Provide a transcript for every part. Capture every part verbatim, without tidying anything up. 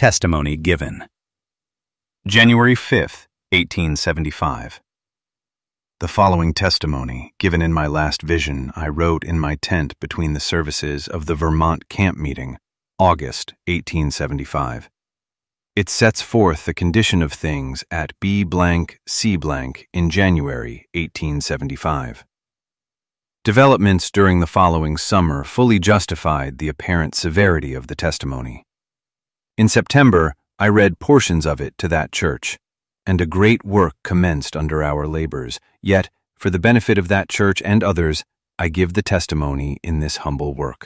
Testimony given. January fifth, eighteen seventy-five. The following testimony, given in my last vision, I wrote in my tent between the services of the Vermont camp meeting, August eighteen seventy-five. It sets forth the condition of things at B blank C blank in January eighteen seventy-five. Developments during the following summer fully justified the apparent severity of the testimony. In September, I read portions of it to that church, and a great work commenced under our labors. Yet, for the benefit of that church and others, I give the testimony in this humble work.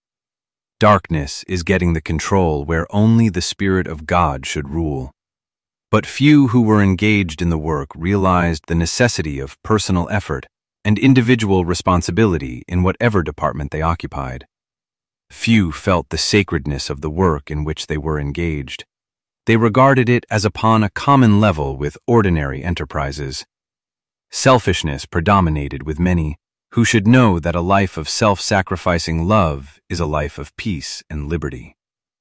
Darkness is getting the control where only the Spirit of God should rule. But few who were engaged in the work realized the necessity of personal effort and individual responsibility in whatever department they occupied. Few felt the sacredness of the work in which they were engaged. They regarded it as upon a common level with ordinary enterprises. Selfishness predominated with many, who should know that a life of self-sacrificing love is a life of peace and liberty.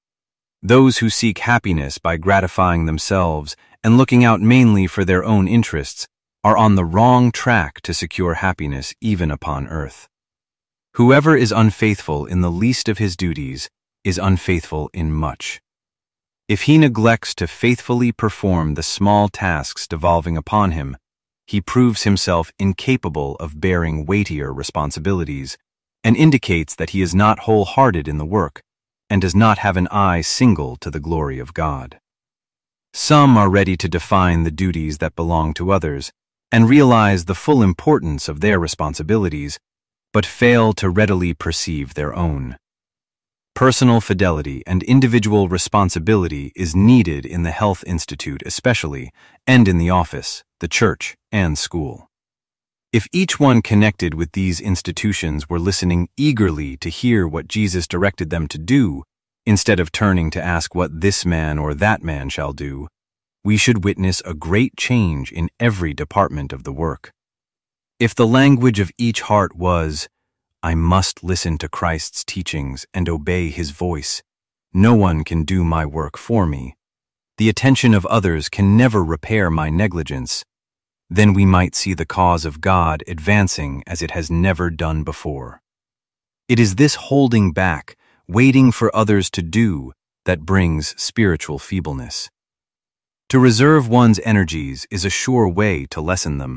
Those who seek happiness by gratifying themselves and looking out mainly for their own interests are on the wrong track to secure happiness even upon earth. Whoever is unfaithful in the least of his duties is unfaithful in much. If he neglects to faithfully perform the small tasks devolving upon him, he proves himself incapable of bearing weightier responsibilities and indicates that he is not wholehearted in the work and does not have an eye single to the glory of God. Some are ready to define the duties that belong to others and realize the full importance of their responsibilities, but fail to readily perceive their own. Personal fidelity and individual responsibility is needed in the Health Institute especially, and in the office, the church, and school. If each one connected with these institutions were listening eagerly to hear what Jesus directed them to do, instead of turning to ask what this man or that man shall do, we should witness a great change in every department of the work. If the language of each heart was, "I must listen to Christ's teachings and obey his voice. No one can do my work for me. The attention of others can never repair my negligence," then we might see the cause of God advancing as it has never done before. It is this holding back, waiting for others to do, that brings spiritual feebleness. To reserve one's energies is a sure way to lessen them.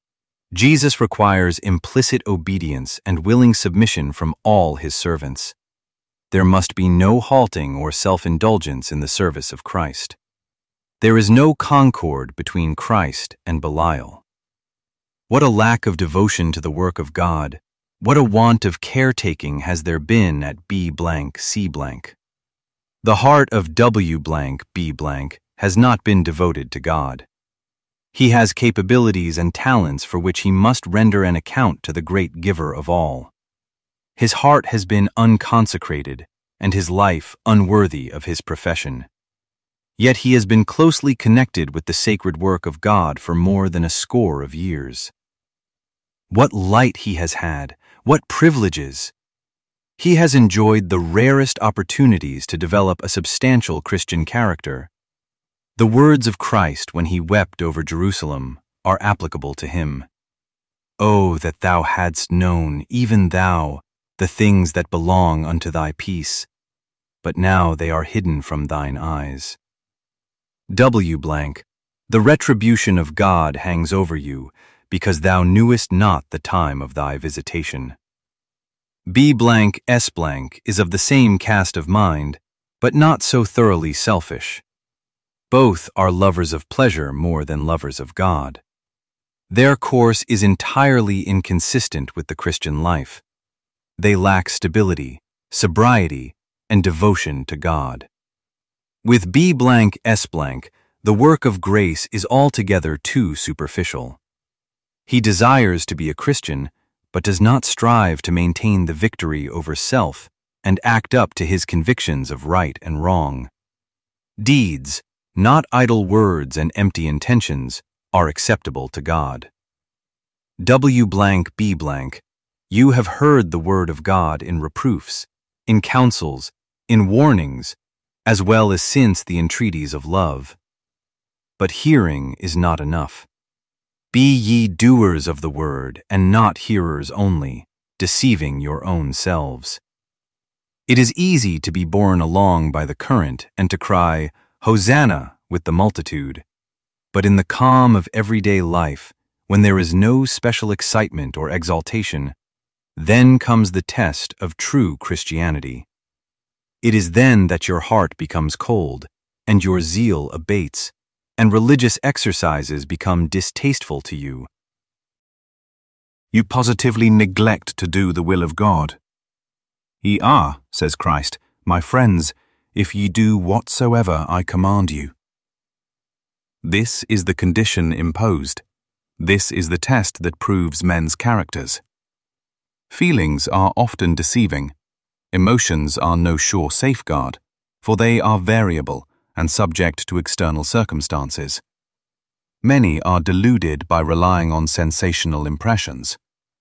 Jesus requires implicit obedience and willing submission from all his servants. There must be no halting or self-indulgence in the service of Christ. There is no concord between Christ and Belial. What a lack of devotion to the work of God, what a want of caretaking has there been at B blank C blank. The heart of W blank B blank has not been devoted to God. He has capabilities and talents for which he must render an account to the great giver of all. His heart has been unconsecrated, and his life unworthy of his profession. Yet he has been closely connected with the sacred work of God for more than a score of years. What light he has had, what privileges! He has enjoyed the rarest opportunities to develop a substantial Christian character. The words of Christ when he wept over Jerusalem are applicable to him. "Oh, that thou hadst known, even thou, the things that belong unto thy peace, but now they are hidden from thine eyes." W blank, the retribution of God hangs over you, because thou knewest not the time of thy visitation. B blank S blank is of the same cast of mind, but not so thoroughly selfish. Both are lovers of pleasure more than lovers of God. Their course is entirely inconsistent with the Christian life. They lack stability, sobriety, and devotion to God. With B blank S blank, the work of grace is altogether too superficial. He desires to be a Christian, but does not strive to maintain the victory over self and act up to his convictions of right and wrong. Deeds, not idle words and empty intentions, are acceptable to God. W blank B blank, you have heard the word of God in reproofs, in counsels, in warnings, as well as since the entreaties of love. But hearing is not enough. Be ye doers of the word, and not hearers only, deceiving your own selves. It is easy to be borne along by the current and to cry, Hosanna, with the multitude. But in the calm of everyday life, when there is no special excitement or exaltation, then comes the test of true Christianity. It is then that your heart becomes cold, and your zeal abates, and religious exercises become distasteful to you. You positively neglect to do the will of God. Ye are, says Christ, my friends, if ye do whatsoever I command you. This is the condition imposed. This is the test that proves men's characters. Feelings are often deceiving. Emotions are no sure safeguard, for they are variable and subject to external circumstances. Many are deluded by relying on sensational impressions.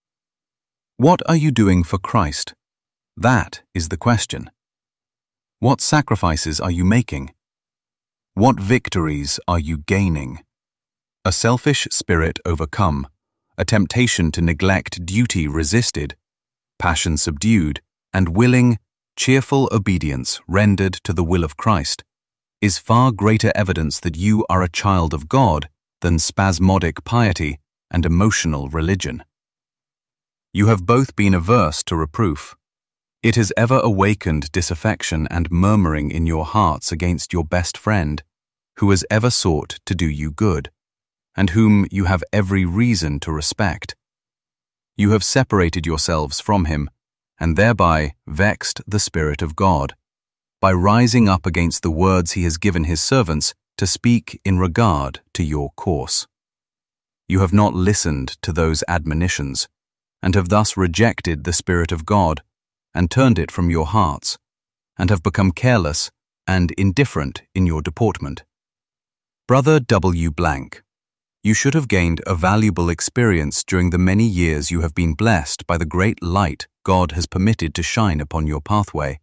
What are you doing for Christ? That is the question. What sacrifices are you making? What victories are you gaining? A selfish spirit overcome, a temptation to neglect duty resisted, passion subdued, and willing, cheerful obedience rendered to the will of Christ is far greater evidence that you are a child of God than spasmodic piety and emotional religion. You have both been averse to reproof. It has ever awakened disaffection and murmuring in your hearts against your best friend, who has ever sought to do you good, and whom you have every reason to respect. You have separated yourselves from him, and thereby vexed the Spirit of God, by rising up against the words he has given his servants to speak in regard to your course. You have not listened to those admonitions, and have thus rejected the Spirit of God, and turned it from your hearts, and have become careless and indifferent in your deportment. Brother W. Blank, you should have gained a valuable experience during the many years you have been blessed by the great light God has permitted to shine upon your pathway.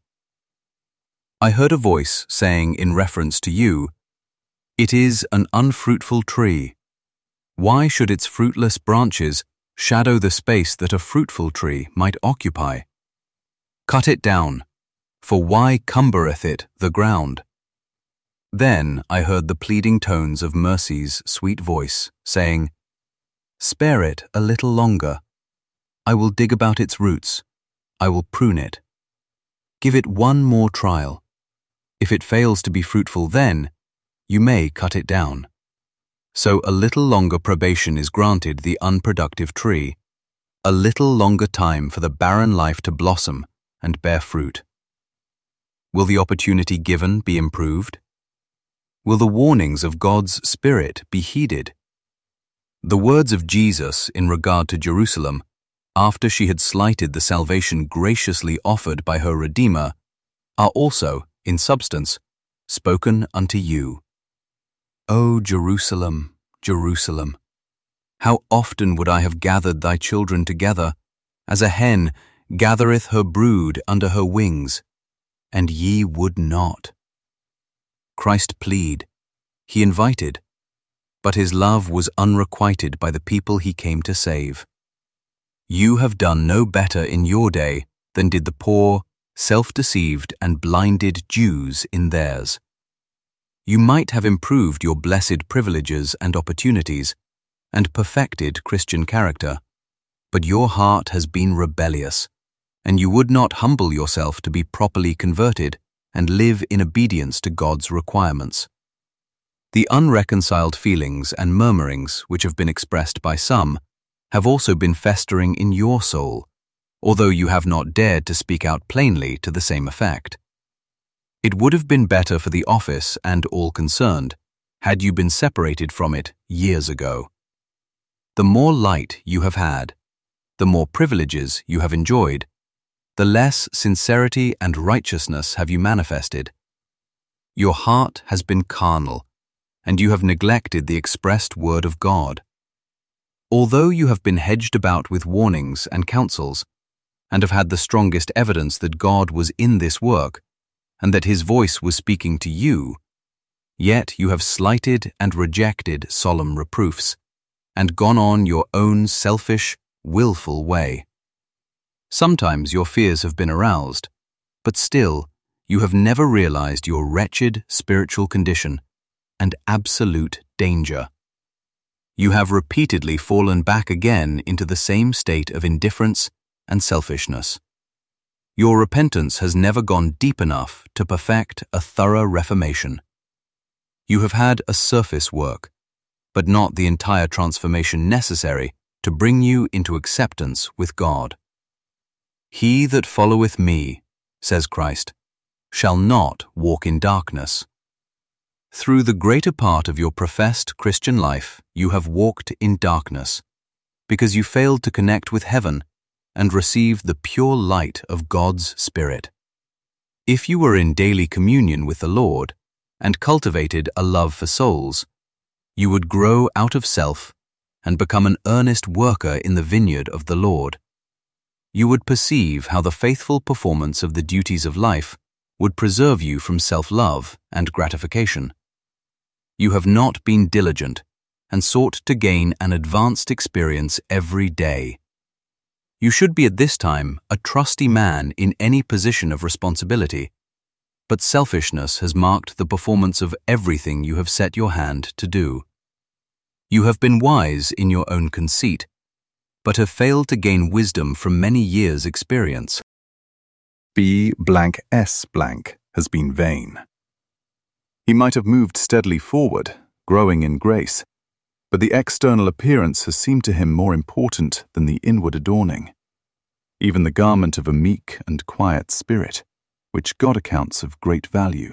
I heard a voice saying in reference to you, "It is an unfruitful tree. Why should its fruitless branches shadow the space that a fruitful tree might occupy? Cut it down, for why cumbereth it the ground?" Then I heard the pleading tones of Mercy's sweet voice, saying, "Spare it a little longer. I will dig about its roots. I will prune it. Give it one more trial. If it fails to be fruitful then, you may cut it down." So a little longer probation is granted the unproductive tree, a little longer time for the barren life to blossom and bear fruit. Will the opportunity given be improved? Will the warnings of God's Spirit be heeded? The words of Jesus in regard to Jerusalem, after she had slighted the salvation graciously offered by her Redeemer, are also, in substance, spoken unto you. O Jerusalem, Jerusalem, how often would I have gathered thy children together, as a hen gathereth her brood under her wings, and ye would not. Christ plead, he invited, but his love was unrequited by the people he came to save. You have done no better in your day than did the poor, self-deceived and blinded Jews in theirs. You might have improved your blessed privileges and opportunities, and perfected Christian character, but your heart has been rebellious, and you would not humble yourself to be properly converted and live in obedience to God's requirements. The unreconciled feelings and murmurings which have been expressed by some have also been festering in your soul, although you have not dared to speak out plainly to the same effect. It would have been better for the office and all concerned had you been separated from it years ago. The more light you have had, the more privileges you have enjoyed, the less sincerity and righteousness have you manifested. Your heart has been carnal, and you have neglected the expressed word of God. Although you have been hedged about with warnings and counsels, and have had the strongest evidence that God was in this work, and that his voice was speaking to you, yet you have slighted and rejected solemn reproofs, and gone on your own selfish, willful way. Sometimes your fears have been aroused, but still you have never realized your wretched spiritual condition and absolute danger. You have repeatedly fallen back again into the same state of indifference and selfishness. Your repentance has never gone deep enough to perfect a thorough reformation. You have had a surface work, but not the entire transformation necessary to bring you into acceptance with God. He that followeth me, says Christ, shall not walk in darkness. Through the greater part of your professed Christian life, you have walked in darkness, because you failed to connect with heaven and receive the pure light of God's Spirit. If you were in daily communion with the Lord and cultivated a love for souls, you would grow out of self and become an earnest worker in the vineyard of the Lord. You would perceive how the faithful performance of the duties of life would preserve you from self-love and gratification. You have not been diligent and sought to gain an advanced experience every day. You should be at this time a trusty man in any position of responsibility, but selfishness has marked the performance of everything you have set your hand to do. You have been wise in your own conceit, but have failed to gain wisdom from many years' experience. B blank S blank has been vain. He might have moved steadily forward, growing in grace, but the external appearance has seemed to him more important than the inward adorning, even the garment of a meek and quiet spirit, which God accounts of great value.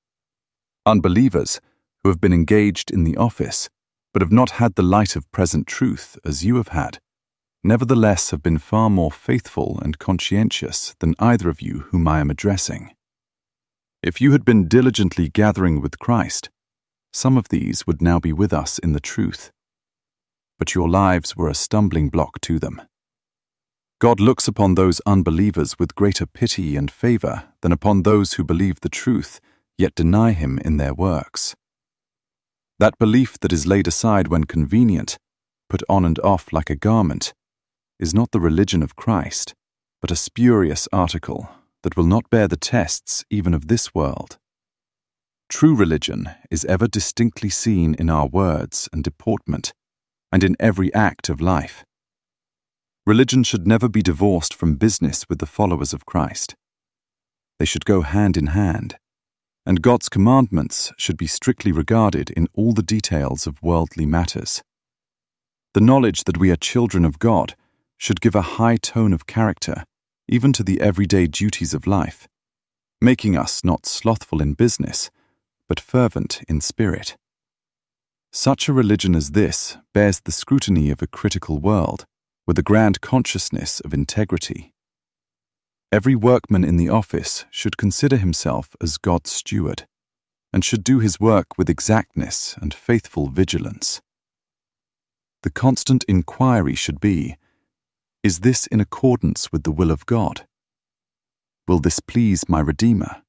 Unbelievers who have been engaged in the office, but have not had the light of present truth as you have had, nevertheless have been far more faithful and conscientious than either of you whom I am addressing. If you had been diligently gathering with Christ, some of these would now be with us in the truth. But your lives were a stumbling block to them. God looks upon those unbelievers with greater pity and favor than upon those who believe the truth, yet deny him in their works. That belief that is laid aside when convenient, put on and off like a garment, is not the religion of Christ, but a spurious article that will not bear the tests even of this world. True religion is ever distinctly seen in our words and deportment, and in every act of life. Religion should never be divorced from business with the followers of Christ. They should go hand in hand, and God's commandments should be strictly regarded in all the details of worldly matters. The knowledge that we are children of God should give a high tone of character even to the everyday duties of life, making us not slothful in business, but fervent in spirit. Such a religion as this bears the scrutiny of a critical world with a grand consciousness of integrity. Every workman in the office should consider himself as God's steward, and should do his work with exactness and faithful vigilance. The constant inquiry should be, is this in accordance with the will of God? Will this please my Redeemer?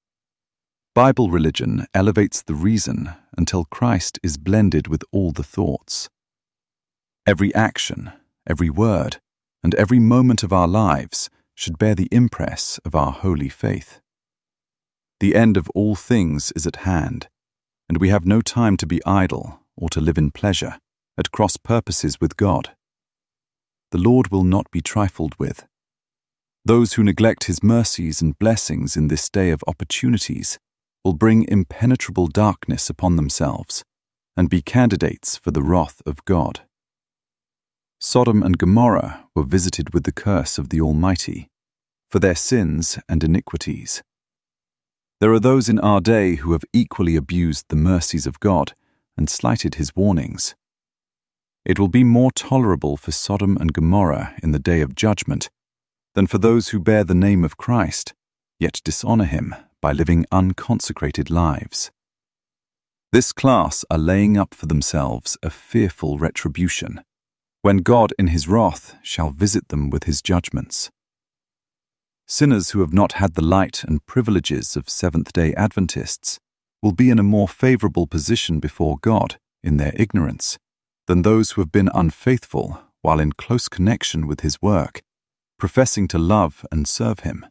Bible religion elevates the reason until Christ is blended with all the thoughts. Every action, every word, and every moment of our lives should bear the impress of our holy faith. The end of all things is at hand, and we have no time to be idle or to live in pleasure, at cross purposes with God. The Lord will not be trifled with. Those who neglect his mercies and blessings in this day of opportunities will bring impenetrable darkness upon themselves and be candidates for the wrath of God. Sodom and Gomorrah were visited with the curse of the Almighty for their sins and iniquities. There are those in our day who have equally abused the mercies of God and slighted his warnings. It will be more tolerable for Sodom and Gomorrah in the day of judgment than for those who bear the name of Christ, yet dishonor him by living unconsecrated lives. This class are laying up for themselves a fearful retribution, when God in his wrath shall visit them with his judgments. Sinners who have not had the light and privileges of Seventh-day Adventists will be in a more favorable position before God in their ignorance than those who have been unfaithful while in close connection with His work, professing to love and serve Him.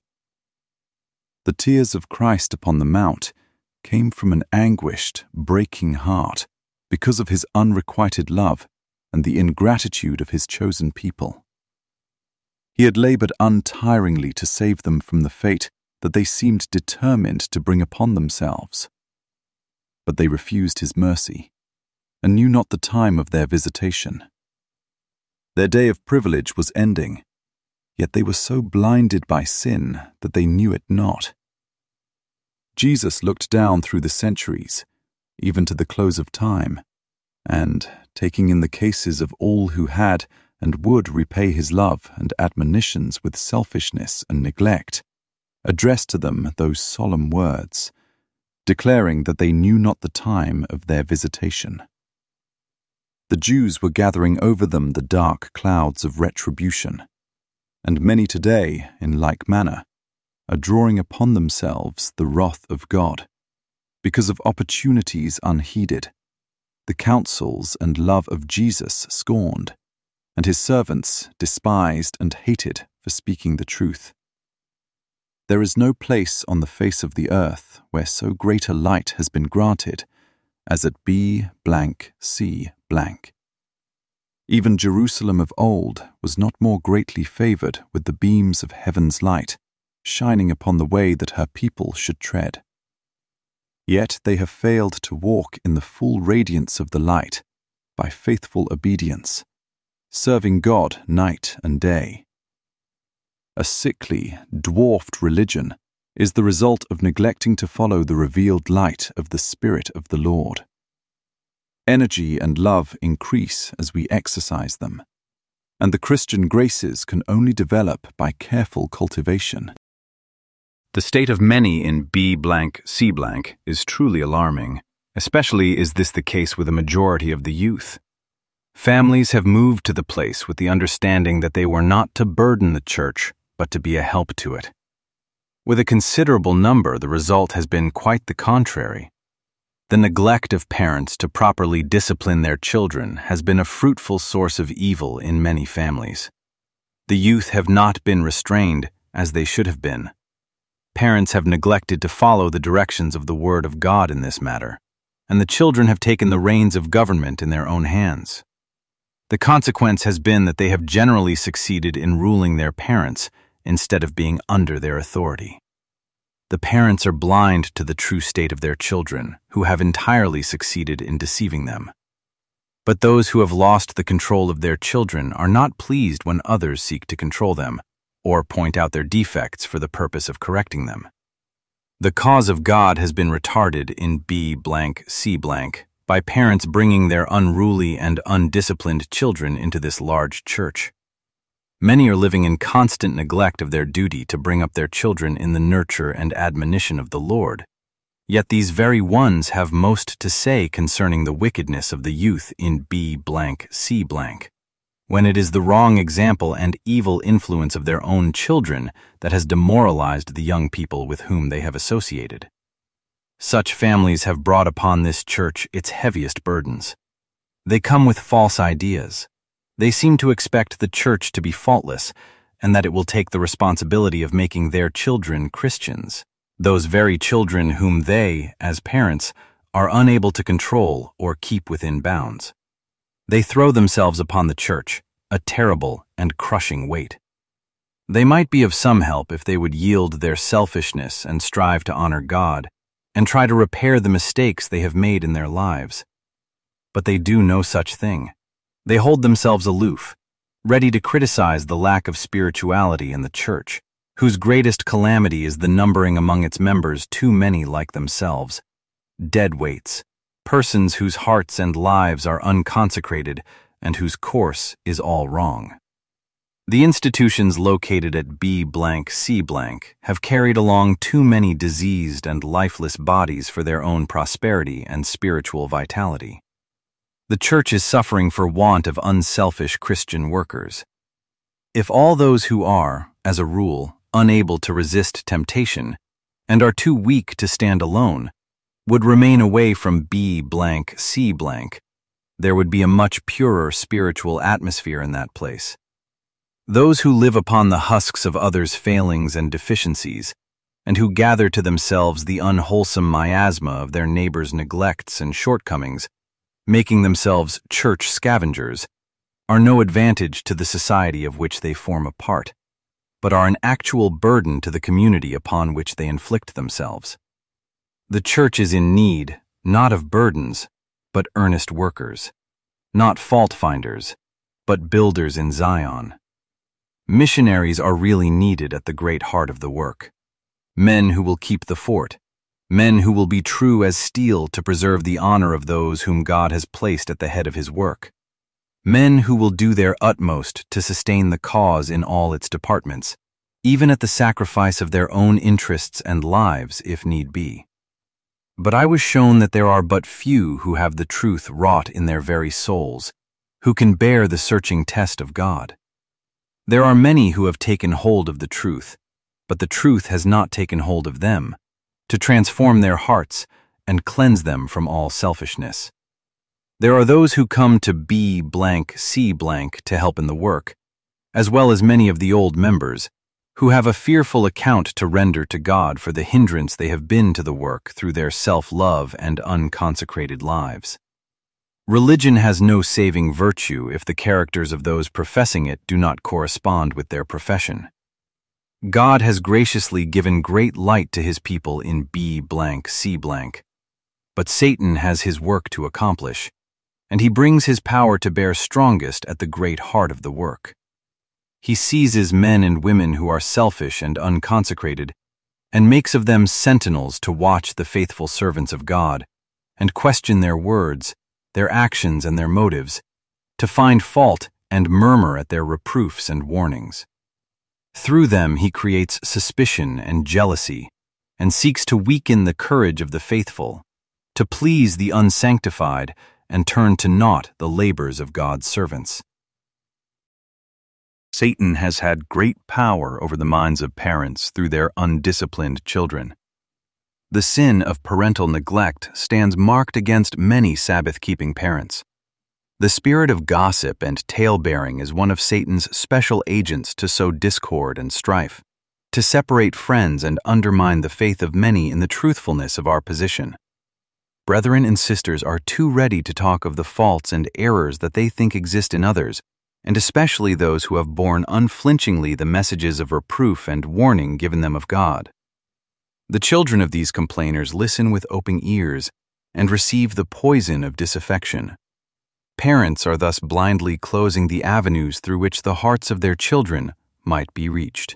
The tears of Christ upon the Mount came from an anguished, breaking heart because of His unrequited love and the ingratitude of His chosen people. He had labored untiringly to save them from the fate that they seemed determined to bring upon themselves. But they refused His mercy and knew not the time of their visitation. Their day of privilege was ending, yet they were so blinded by sin that they knew it not. Jesus looked down through the centuries, even to the close of time, and, taking in the cases of all who had and would repay His love and admonitions with selfishness and neglect, addressed to them those solemn words, declaring that they knew not the time of their visitation. The Jews were gathering over them the dark clouds of retribution, and many today, in like manner, are drawing upon themselves the wrath of God, because of opportunities unheeded, the counsels and love of Jesus scorned, and His servants despised and hated for speaking the truth. There is no place on the face of the earth where so great a light has been granted as at B C blank. Even Jerusalem of old was not more greatly favored with the beams of heaven's light, shining upon the way that her people should tread. Yet they have failed to walk in the full radiance of the light by faithful obedience, serving God night and day. A sickly, dwarfed religion is the result of neglecting to follow the revealed light of the Spirit of the Lord. Energy and love increase as we exercise them, and the Christian graces can only develop by careful cultivation. The state of many in B C is truly alarming. Especially is this the case with a majority of the youth. Families have moved to the place with the understanding that they were not to burden the church, but to be a help to it. With a considerable number, the result has been quite the contrary. The neglect of parents to properly discipline their children has been a fruitful source of evil in many families. The youth have not been restrained as they should have been. Parents have neglected to follow the directions of the Word of God in this matter, and the children have taken the reins of government in their own hands. The consequence has been that they have generally succeeded in ruling their parents instead of being under their authority. The parents are blind to the true state of their children, who have entirely succeeded in deceiving them. But those who have lost the control of their children are not pleased when others seek to control them, or point out their defects for the purpose of correcting them. The cause of God has been retarded in B C by parents bringing their unruly and undisciplined children into this large church. Many are living in constant neglect of their duty to bring up their children in the nurture and admonition of the Lord. Yet these very ones have most to say concerning the wickedness of the youth in B C when it is the wrong example and evil influence of their own children that has demoralized the young people with whom they have associated. Such families have brought upon this church its heaviest burdens. They come with false ideas. They seem to expect the church to be faultless, and that it will take the responsibility of making their children Christians, those very children whom they, as parents, are unable to control or keep within bounds. They throw themselves upon the church, a terrible and crushing weight. They might be of some help if they would yield their selfishness and strive to honor God, and try to repair the mistakes they have made in their lives. But they do no such thing. They hold themselves aloof, ready to criticize the lack of spirituality in the church, whose greatest calamity is the numbering among its members too many like themselves, deadweights, persons whose hearts and lives are unconsecrated and whose course is all wrong. The institutions located at B C have carried along too many diseased and lifeless bodies for their own prosperity and spiritual vitality. The church is suffering for want of unselfish Christian workers. If all those who are, as a rule, unable to resist temptation, and are too weak to stand alone, would remain away from B blank C blank, there would be a much purer spiritual atmosphere in that place. Those who live upon the husks of others' failings and deficiencies, and who gather to themselves the unwholesome miasma of their neighbors' neglects and shortcomings, making themselves church scavengers, are no advantage to the society of which they form a part, but are an actual burden to the community upon which they inflict themselves. The church is in need, not of burdens, but earnest workers, not fault-finders, but builders in Zion. Missionaries are really needed at the great heart of the work. Men who will keep the fort, men who will be true as steel to preserve the honor of those whom God has placed at the head of his work. Men who will do their utmost to sustain the cause in all its departments, even at the sacrifice of their own interests and lives if need be. But I was shown that there are but few who have the truth wrought in their very souls, who can bear the searching test of God. There are many who have taken hold of the truth, but the truth has not taken hold of them, to transform their hearts and cleanse them from all selfishness. There are those who come to B blank C blank to help in the work, as well as many of the old members, who have a fearful account to render to God for the hindrance they have been to the work through their self-love and unconsecrated lives. Religion has no saving virtue if the characters of those professing it do not correspond with their profession. God has graciously given great light to his people in B blank C blank, but Satan has his work to accomplish, and he brings his power to bear strongest at the great heart of the work. He seizes men and women who are selfish and unconsecrated, and makes of them sentinels to watch the faithful servants of God, and question their words, their actions and their motives, to find fault and murmur at their reproofs and warnings. Through them he creates suspicion and jealousy, and seeks to weaken the courage of the faithful, to please the unsanctified, and turn to naught the labors of God's servants. Satan has had great power over the minds of parents through their undisciplined children. The sin of parental neglect stands marked against many Sabbath-keeping parents. The spirit of gossip and tale-bearing is one of Satan's special agents to sow discord and strife, to separate friends and undermine the faith of many in the truthfulness of our position. Brethren and sisters are too ready to talk of the faults and errors that they think exist in others, and especially those who have borne unflinchingly the messages of reproof and warning given them of God. The children of these complainers listen with open ears and receive the poison of disaffection. Parents are thus blindly closing the avenues through which the hearts of their children might be reached.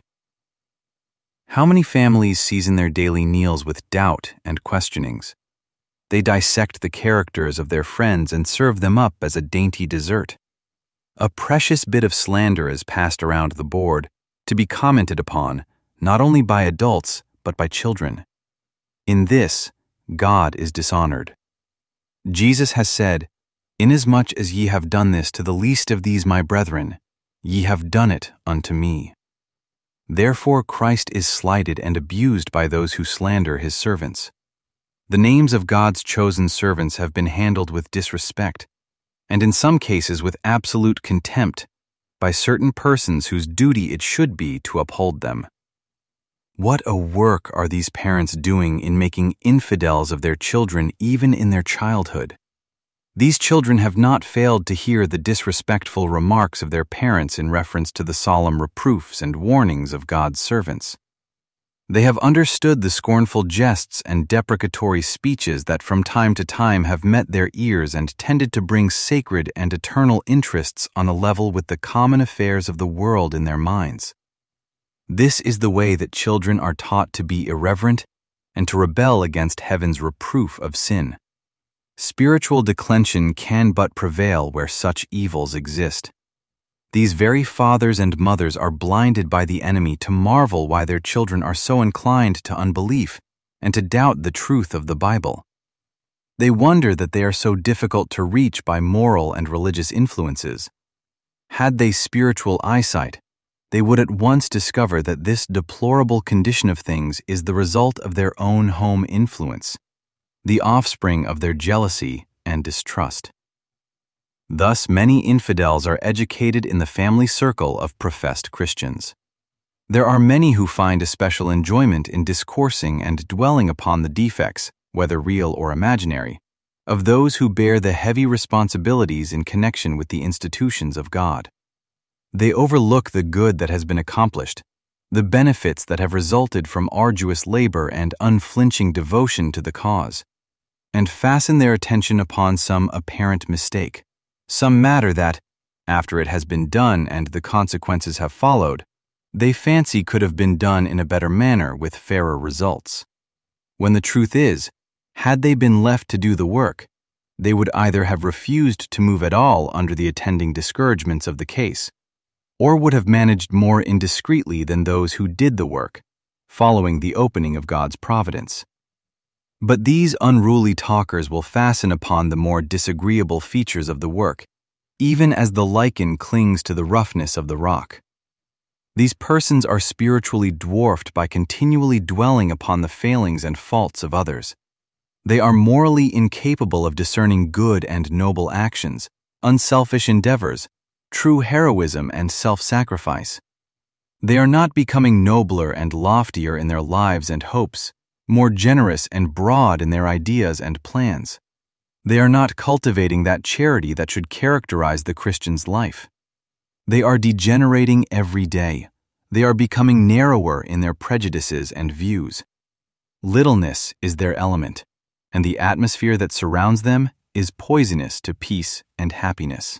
How many families season their daily meals with doubt and questionings? They dissect the characters of their friends and serve them up as a dainty dessert. A precious bit of slander is passed around the board to be commented upon not only by adults but by children. In this, God is dishonored. Jesus has said, "Inasmuch as ye have done this to the least of these my brethren, ye have done it unto me." Therefore Christ is slighted and abused by those who slander his servants. The names of God's chosen servants have been handled with disrespect, and in some cases with absolute contempt, by certain persons whose duty it should be to uphold them. What a work are these parents doing in making infidels of their children even in their childhood? These children have not failed to hear the disrespectful remarks of their parents in reference to the solemn reproofs and warnings of God's servants. They have understood the scornful jests and deprecatory speeches that from time to time have met their ears and tended to bring sacred and eternal interests on a level with the common affairs of the world in their minds. This is the way that children are taught to be irreverent and to rebel against heaven's reproof of sin. Spiritual declension can but prevail where such evils exist. These very fathers and mothers are blinded by the enemy to marvel why their children are so inclined to unbelief and to doubt the truth of the Bible. They wonder that they are so difficult to reach by moral and religious influences. Had they spiritual eyesight, they would at once discover that this deplorable condition of things is the result of their own home influence, the offspring of their jealousy and distrust. Thus, many infidels are educated in the family circle of professed Christians. There are many who find a special enjoyment in discoursing and dwelling upon the defects, whether real or imaginary, of those who bear the heavy responsibilities in connection with the institutions of God. They overlook the good that has been accomplished, the benefits that have resulted from arduous labor and unflinching devotion to the cause, and fasten their attention upon some apparent mistake, some matter that, after it has been done and the consequences have followed, they fancy could have been done in a better manner with fairer results. When the truth is, had they been left to do the work, they would either have refused to move at all under the attending discouragements of the case, or would have managed more indiscreetly than those who did the work, following the opening of God's providence. But these unruly talkers will fasten upon the more disagreeable features of the work, even as the lichen clings to the roughness of the rock. These persons are spiritually dwarfed by continually dwelling upon the failings and faults of others. They are morally incapable of discerning good and noble actions, unselfish endeavors, true heroism and self-sacrifice. They are not becoming nobler and loftier in their lives and hopes, more generous and broad in their ideas and plans. They are not cultivating that charity that should characterize the Christian's life. They are degenerating every day. They are becoming narrower in their prejudices and views. Littleness is their element, and the atmosphere that surrounds them is poisonous to peace and happiness.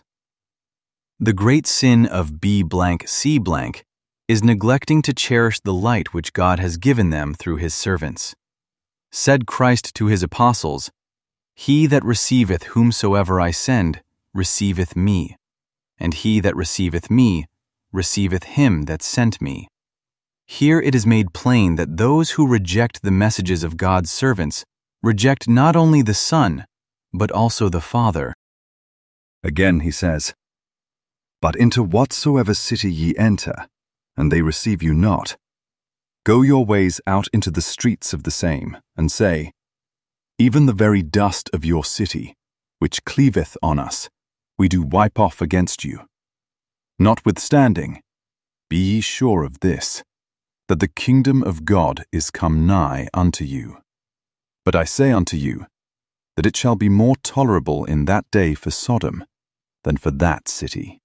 The great sin of B blank C blank is neglecting to cherish the light which God has given them through his servants. Said Christ to his apostles, "He that receiveth whomsoever I send, receiveth me, and he that receiveth me, receiveth him that sent me." Here it is made plain that those who reject the messages of God's servants reject not only the Son, but also the Father. Again he says, "But into whatsoever city ye enter, and they receive you not, go your ways out into the streets of the same, and say, Even the very dust of your city, which cleaveth on us, we do wipe off against you. Notwithstanding, be ye sure of this, that the kingdom of God is come nigh unto you. But I say unto you, that it shall be more tolerable in that day for Sodom than for that city.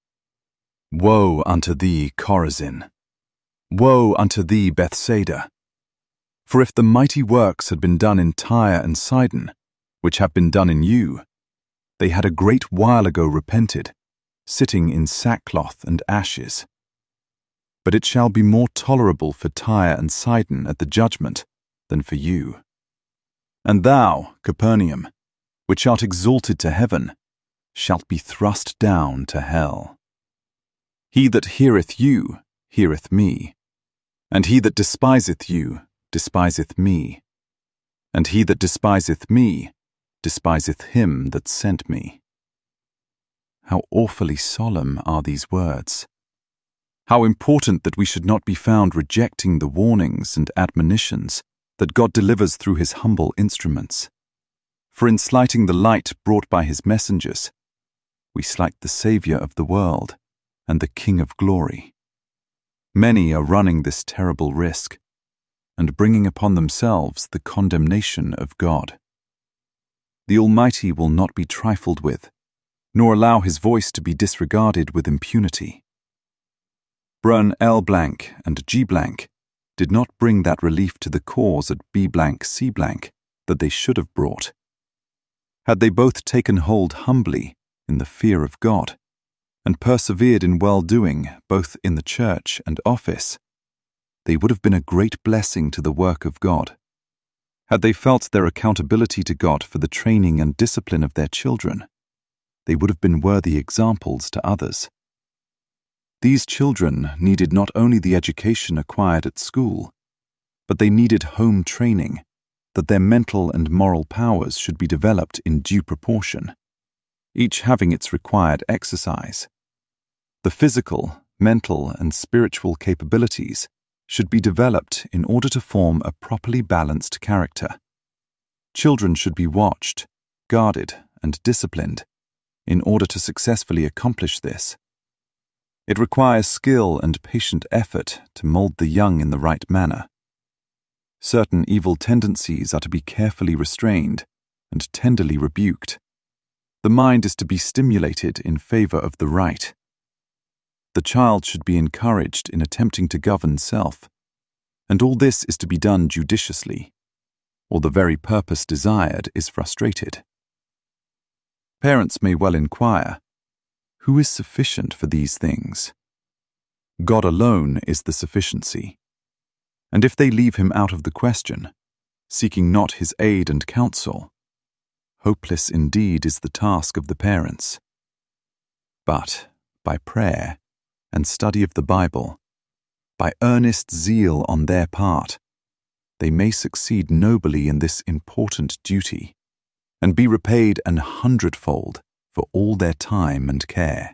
Woe unto thee, Chorazin! Woe unto thee, Bethsaida! For if the mighty works had been done in Tyre and Sidon, which have been done in you, they had a great while ago repented, sitting in sackcloth and ashes. But it shall be more tolerable for Tyre and Sidon at the judgment than for you. And thou, Capernaum, which art exalted to heaven, shalt be thrust down to hell. He that heareth you, heareth me, and he that despiseth you, despiseth me, and he that despiseth me, despiseth him that sent me." How awfully solemn are these words! How important that we should not be found rejecting the warnings and admonitions that God delivers through his humble instruments. For in slighting the light brought by his messengers, we slight the Saviour of the world and the King of glory. Many are running this terrible risk and bringing upon themselves the condemnation of God. The Almighty will not be trifled with, nor allow his voice to be disregarded with impunity. Brun L. Blank and G. Blank did not bring that relief to the cause at B. Blank C. Blank that they should have brought. Had they both taken hold humbly in the fear of God, and persevered in well-doing both in the church and office, they would have been a great blessing to the work of God. Had they felt their accountability to God for the training and discipline of their children, they would have been worthy examples to others. These children needed not only the education acquired at school, but they needed home training, that their mental and moral powers should be developed in due proportion, each having its required exercise. The physical, mental and spiritual capabilities should be developed in order to form a properly balanced character. Children should be watched, guarded, and disciplined in order to successfully accomplish this. It requires skill and patient effort to mold the young in the right manner. Certain evil tendencies are to be carefully restrained and tenderly rebuked. The mind is to be stimulated in favor of the right. The child should be encouraged in attempting to govern self, and all this is to be done judiciously, or the very purpose desired is frustrated. Parents may well inquire, who is sufficient for these things? God alone is the sufficiency. And if they leave him out of the question, seeking not his aid and counsel, hopeless indeed is the task of the parents. But by prayer and study of the Bible, by earnest zeal on their part, they may succeed nobly in this important duty, and be repaid an hundredfold for all their time and care.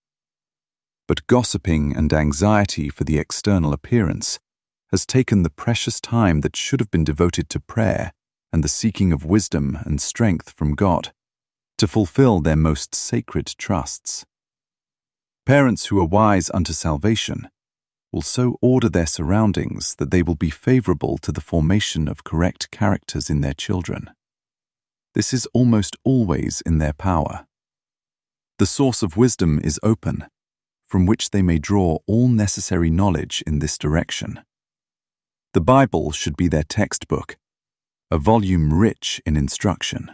But gossiping and anxiety for the external appearance has taken the precious time that should have been devoted to prayer and the seeking of wisdom and strength from God to fulfill their most sacred trusts. Parents who are wise unto salvation will so order their surroundings that they will be favorable to the formation of correct characters in their children. This is almost always in their power. The source of wisdom is open, from which they may draw all necessary knowledge in this direction. The Bible should be their textbook, a volume rich in instruction.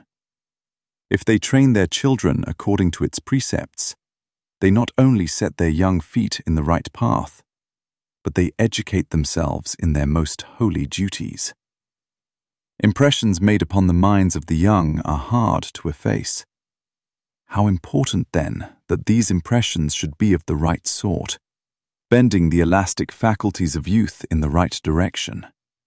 If they train their children according to its precepts, they not only set their young feet in the right path, but they educate themselves in their most holy duties. Impressions made upon the minds of the young are hard to efface. How important, then, that these impressions should be of the right sort, bending the elastic faculties of youth in the right direction.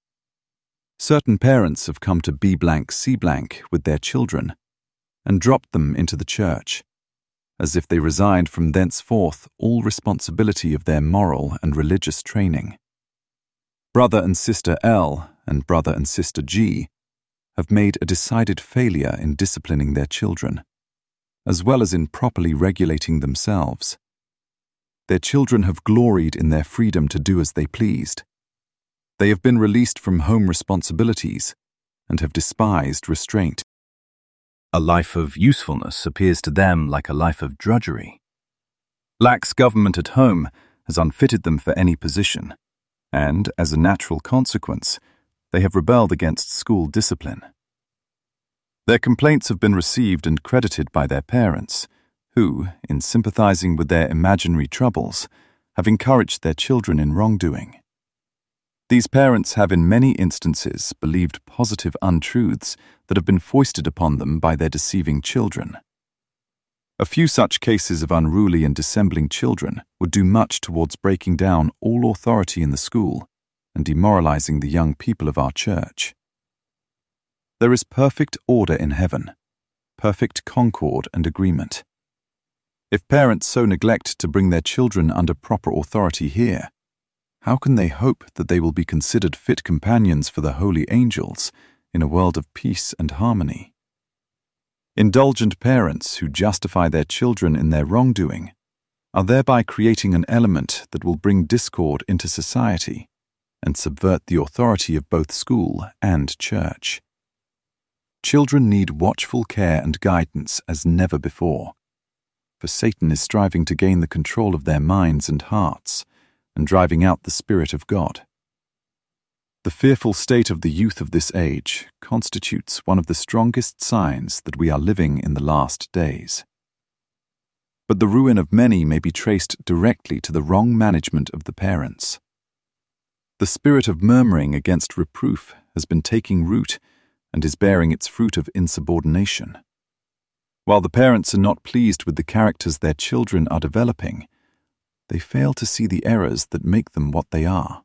Certain parents have come to B blank C blank with their children and dropped them into the church, as if they resigned from thenceforth all responsibility of their moral and religious training. Brother and sister L and brother and sister G have made a decided failure in disciplining their children, as well as in properly regulating themselves. Their children have gloried in their freedom to do as they pleased. They have been released from home responsibilities and have despised restraint. A life of usefulness appears to them like a life of drudgery. Lax government at home has unfitted them for any position, and, as a natural consequence, they have rebelled against school discipline. Their complaints have been received and credited by their parents, who, in sympathizing with their imaginary troubles, have encouraged their children in wrongdoing. These parents have in many instances believed positive untruths that have been foisted upon them by their deceiving children. A few such cases of unruly and dissembling children would do much towards breaking down all authority in the school and demoralizing the young people of our church. There is perfect order in heaven, perfect concord and agreement. If parents so neglect to bring their children under proper authority here, how can they hope that they will be considered fit companions for the holy angels in a world of peace and harmony? Indulgent parents who justify their children in their wrongdoing are thereby creating an element that will bring discord into society and subvert the authority of both school and church. Children need watchful care and guidance as never before, for Satan is striving to gain the control of their minds and hearts and driving out the Spirit of God. The fearful state of the youth of this age constitutes one of the strongest signs that we are living in the last days. But the ruin of many may be traced directly to the wrong management of the parents. The spirit of murmuring against reproof has been taking root and is bearing its fruit of insubordination. While the parents are not pleased with the characters their children are developing, they fail to see the errors that make them what they are.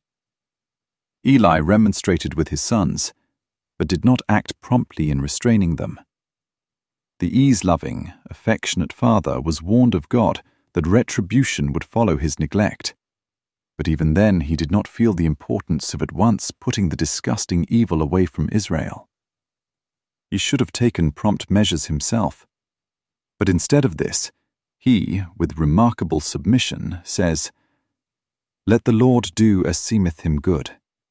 Eli remonstrated with his sons, but did not act promptly in restraining them. The ease-loving, affectionate father was warned of God that retribution would follow his neglect. But even then he did not feel the importance of at once putting the disgusting evil away from Israel. He should have taken prompt measures himself. But instead of this, he, with remarkable submission, says, "Let the Lord do as seemeth him good."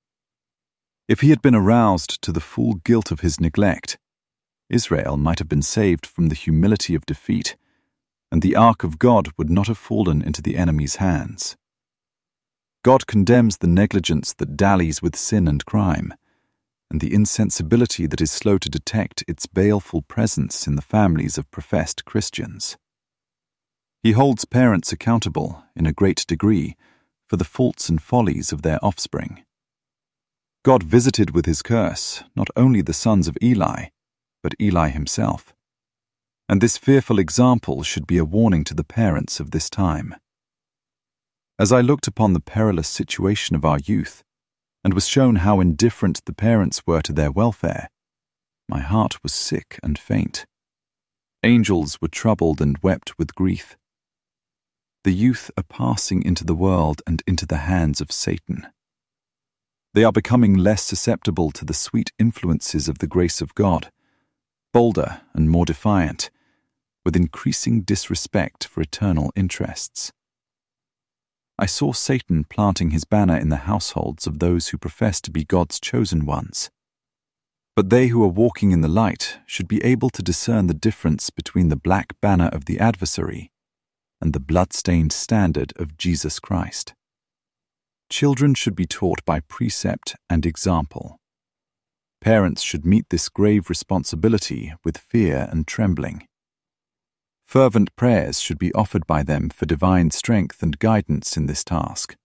If he had been aroused to the full guilt of his neglect, Israel might have been saved from the humility of defeat, and the ark of God would not have fallen into the enemy's hands. God condemns the negligence that dallies with sin and crime, and the insensibility that is slow to detect its baleful presence in the families of professed Christians. He holds parents accountable, in a great degree, for the faults and follies of their offspring. God visited with his curse not only the sons of Eli, but Eli himself. And this fearful example should be a warning to the parents of this time. As I looked upon the perilous situation of our youth, and was shown how indifferent the parents were to their welfare, my heart was sick and faint. Angels were troubled and wept with grief. The youth are passing into the world and into the hands of Satan. They are becoming less susceptible to the sweet influences of the grace of God, bolder and more defiant, with increasing disrespect for eternal interests. I saw Satan planting his banner in the households of those who profess to be God's chosen ones. But they who are walking in the light should be able to discern the difference between the black banner of the adversary and the blood-stained standard of Jesus Christ. Children should be taught by precept and example. Parents should meet this grave responsibility with fear and trembling. Fervent prayers should be offered by them for divine strength and guidance in this task.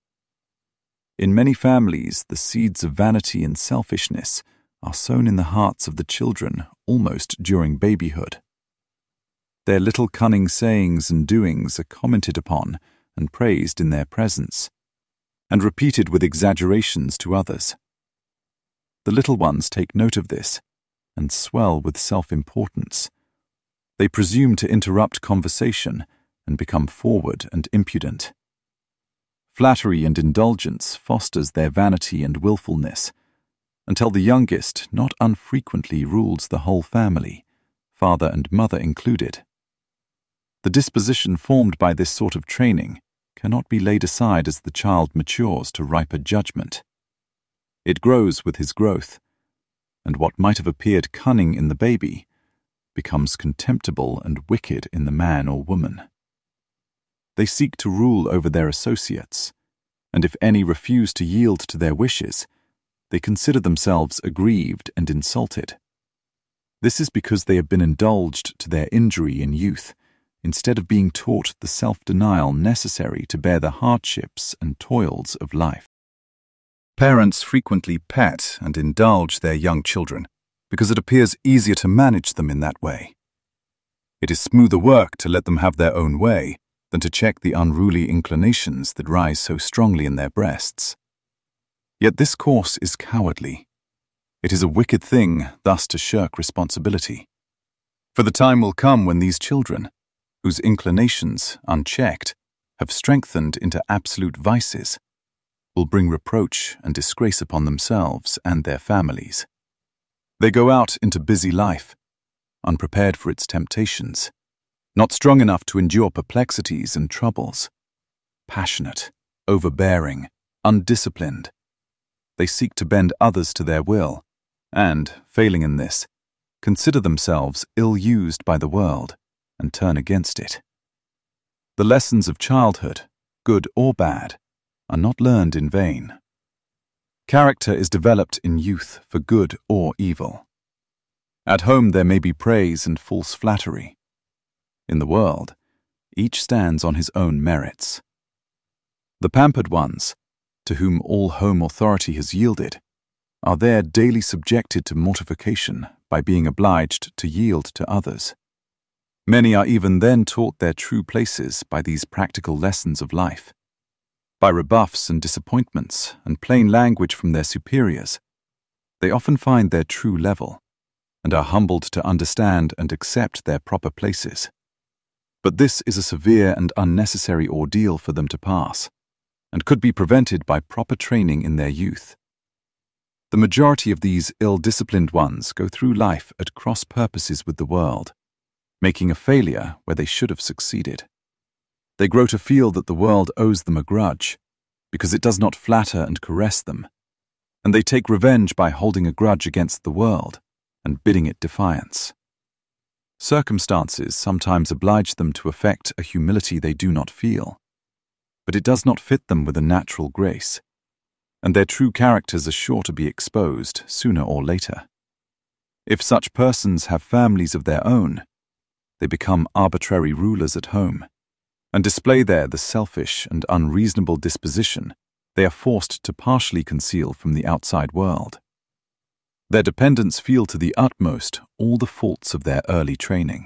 In many families, the seeds of vanity and selfishness are sown in the hearts of the children almost during babyhood. Their little cunning sayings and doings are commented upon and praised in their presence, and repeated with exaggerations to others. The little ones take note of this and swell with self-importance. They presume to interrupt conversation and become forward and impudent. Flattery and indulgence fosters their vanity and willfulness, until the youngest not unfrequently rules the whole family, father and mother included. The disposition formed by this sort of training cannot be laid aside as the child matures to riper judgment. It grows with his growth, and what might have appeared cunning in the baby becomes contemptible and wicked in the man or woman. They seek to rule over their associates, and if any refuse to yield to their wishes, they consider themselves aggrieved and insulted. This is because they have been indulged to their injury in youth, instead of being taught the self-denial necessary to bear the hardships and toils of life. Parents frequently pet and indulge their young children because it appears easier to manage them in that way. It is smoother work to let them have their own way than to check the unruly inclinations that rise so strongly in their breasts. Yet this course is cowardly. It is a wicked thing thus to shirk responsibility. For the time will come when these children, whose inclinations, unchecked, have strengthened into absolute vices, will bring reproach and disgrace upon themselves and their families. They go out into busy life, unprepared for its temptations, not strong enough to endure perplexities and troubles, passionate, overbearing, undisciplined. They seek to bend others to their will, and, failing in this, consider themselves ill-used by the world and turn against it. The lessons of childhood, good or bad, are not learned in vain. Character is developed in youth for good or evil. At home there may be praise and false flattery. In the world, each stands on his own merits. The pampered ones, to whom all home authority has yielded, are there daily subjected to mortification by being obliged to yield to others. Many are even then taught their true places by these practical lessons of life. By rebuffs and disappointments and plain language from their superiors, they often find their true level and are humbled to understand and accept their proper places. But this is a severe and unnecessary ordeal for them to pass, and could be prevented by proper training in their youth. The majority of these ill-disciplined ones go through life at cross purposes with the world, making a failure where they should have succeeded. They grow to feel that the world owes them a grudge, because it does not flatter and caress them, and they take revenge by holding a grudge against the world and bidding it defiance. Circumstances sometimes oblige them to affect a humility they do not feel, but it does not fit them with a natural grace, and their true characters are sure to be exposed sooner or later. If such persons have families of their own, they become arbitrary rulers at home, and display there the selfish and unreasonable disposition they are forced to partially conceal from the outside world. Their dependents feel to the utmost all the faults of their early training.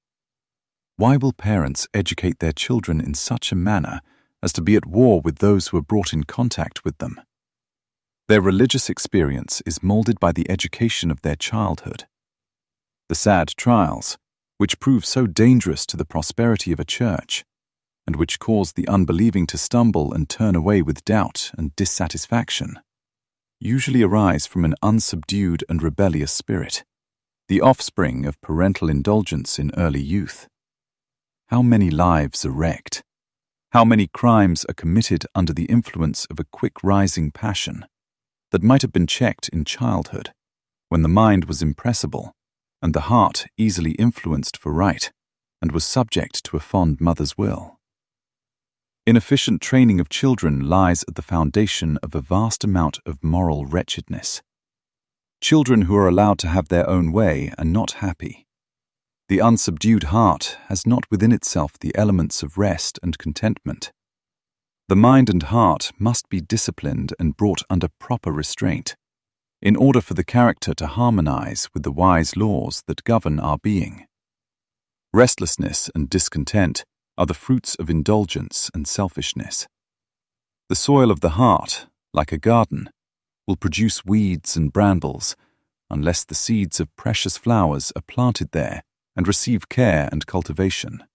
Why will parents educate their children in such a manner as to be at war with those who are brought in contact with them? Their religious experience is molded by the education of their childhood. The sad trials, which prove so dangerous to the prosperity of a church, and which cause the unbelieving to stumble and turn away with doubt and dissatisfaction, usually arise from an unsubdued and rebellious spirit, the offspring of parental indulgence in early youth. How many lives are wrecked? How many crimes are committed under the influence of a quick-rising passion that might have been checked in childhood, when the mind was impressible and the heart easily influenced for right and was subject to a fond mother's will? Inefficient training of children lies at the foundation of a vast amount of moral wretchedness. Children who are allowed to have their own way are not happy. The unsubdued heart has not within itself the elements of rest and contentment. The mind and heart must be disciplined and brought under proper restraint, in order for the character to harmonize with the wise laws that govern our being. Restlessness and discontent are the fruits of indulgence and selfishness. The soil of the heart, like a garden, will produce weeds and brambles unless the seeds of precious flowers are planted there and receive care and cultivation.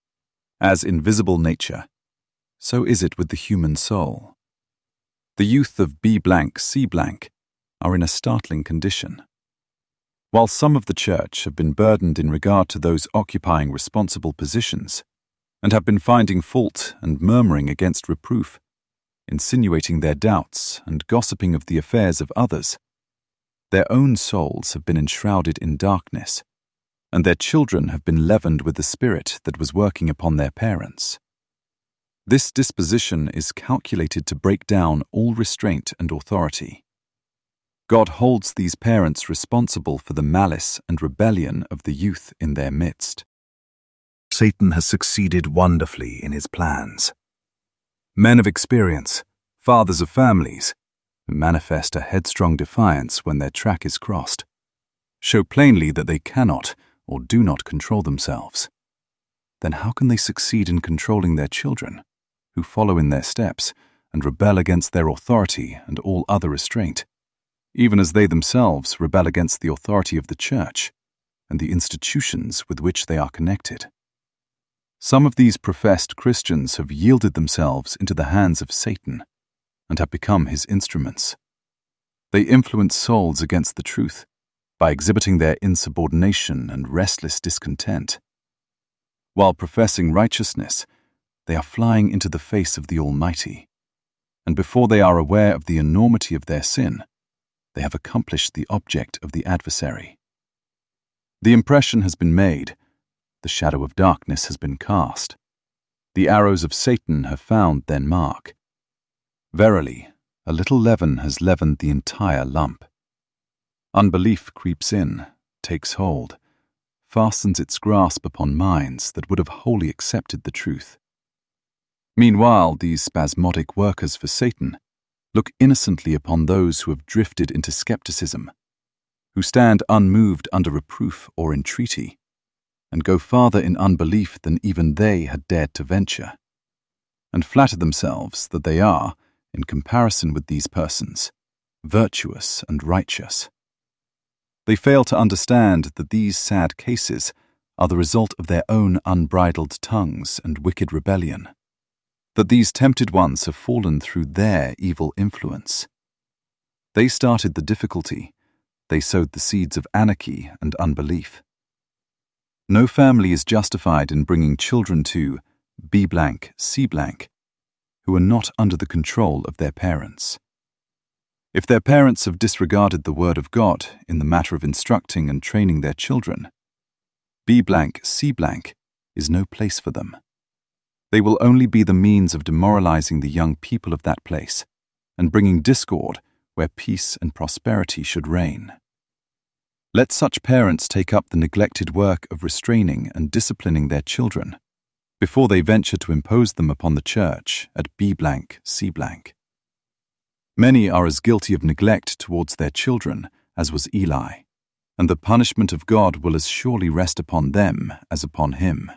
As in visible nature, so is it with the human soul. The youth of B C are in a startling condition. While some of the church have been burdened in regard to those occupying responsible positions, and have been finding fault and murmuring against reproof, insinuating their doubts and gossiping of the affairs of others, their own souls have been enshrouded in darkness, and their children have been leavened with the spirit that was working upon their parents. This disposition is calculated to break down all restraint and authority. God holds these parents responsible for the malice and rebellion of the youth in their midst. Satan has succeeded wonderfully in his plans. Men of experience, fathers of families, who manifest a headstrong defiance when their track is crossed, show plainly that they cannot or do not control themselves. Then how can they succeed in controlling their children, who follow in their steps and rebel against their authority and all other restraint, even as they themselves rebel against the authority of the church and the institutions with which they are connected? Some of these professed Christians have yielded themselves into the hands of Satan and have become his instruments. They influence souls against the truth by exhibiting their insubordination and restless discontent. While professing righteousness, they are flying into the face of the Almighty, and before they are aware of the enormity of their sin, they have accomplished the object of the adversary. The impression has been made, the shadow of darkness has been cast, the arrows of Satan have found their mark. Verily, a little leaven has leavened the entire lump. Unbelief creeps in, takes hold, fastens its grasp upon minds that would have wholly accepted the truth. Meanwhile, these spasmodic workers for Satan look innocently upon those who have drifted into skepticism, who stand unmoved under reproof or entreaty, and go farther in unbelief than even they had dared to venture, and flatter themselves that they are, in comparison with these persons, virtuous and righteous. They fail to understand that these sad cases are the result of their own unbridled tongues and wicked rebellion, that these tempted ones have fallen through their evil influence. They started the difficulty. They sowed the seeds of anarchy and unbelief. No family is justified in bringing children to B blank, C blank, who are not under the control of their parents. If their parents have disregarded the word of God in the matter of instructing and training their children, B blank, C blank is no place for them. They will only be the means of demoralizing the young people of that place and bringing discord where peace and prosperity should reign. Let such parents take up the neglected work of restraining and disciplining their children before they venture to impose them upon the church at B blank, C blank. Many are as guilty of neglect towards their children as was Eli, and the punishment of God will as surely rest upon them as upon him.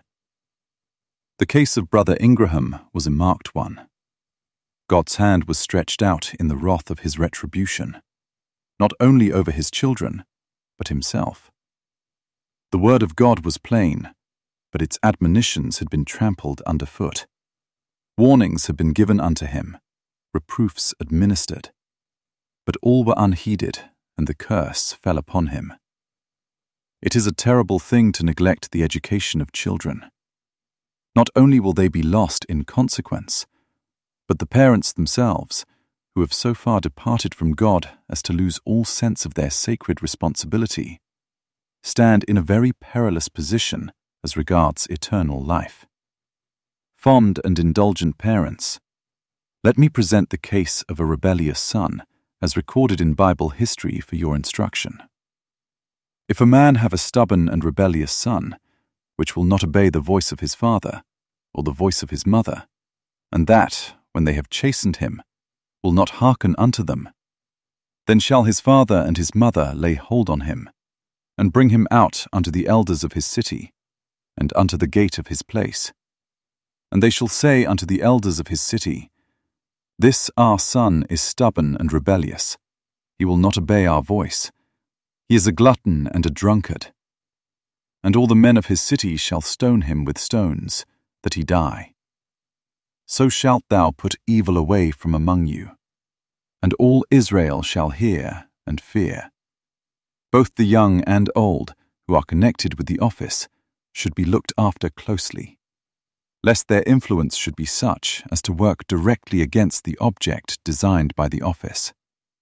The case of Brother Ingraham was a marked one. God's hand was stretched out in the wrath of his retribution, not only over his children, but himself. The word of God was plain, but its admonitions had been trampled underfoot. Warnings had been given unto him, reproofs administered, but all were unheeded, and the curse fell upon him. It is a terrible thing to neglect the education of children. Not only will they be lost in consequence, but the parents themselves, who have so far departed from God as to lose all sense of their sacred responsibility, stand in a very perilous position as regards eternal life. Fond and indulgent parents, let me present the case of a rebellious son as recorded in Bible history for your instruction. If a man have a stubborn and rebellious son, which will not obey the voice of his father or the voice of his mother, and that, when they have chastened him, will not hearken unto them, then shall his father and his mother lay hold on him, and bring him out unto the elders of his city, and unto the gate of his place. And they shall say unto the elders of his city, This our son is stubborn and rebellious. He will not obey our voice. He is a glutton and a drunkard. And all the men of his city shall stone him with stones, that he die. So shalt thou put evil away from among you, and all Israel shall hear and fear. Both the young and old, who are connected with the office, should be looked after closely, lest their influence should be such as to work directly against the object designed by the office.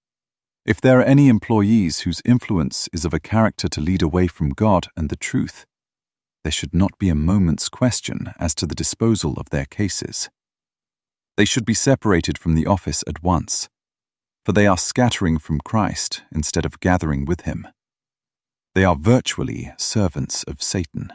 If there are any employees whose influence is of a character to lead away from God and the truth, there should not be a moment's question as to the disposal of their cases. They should be separated from the office at once, for they are scattering from Christ instead of gathering with him. They are virtually servants of Satan.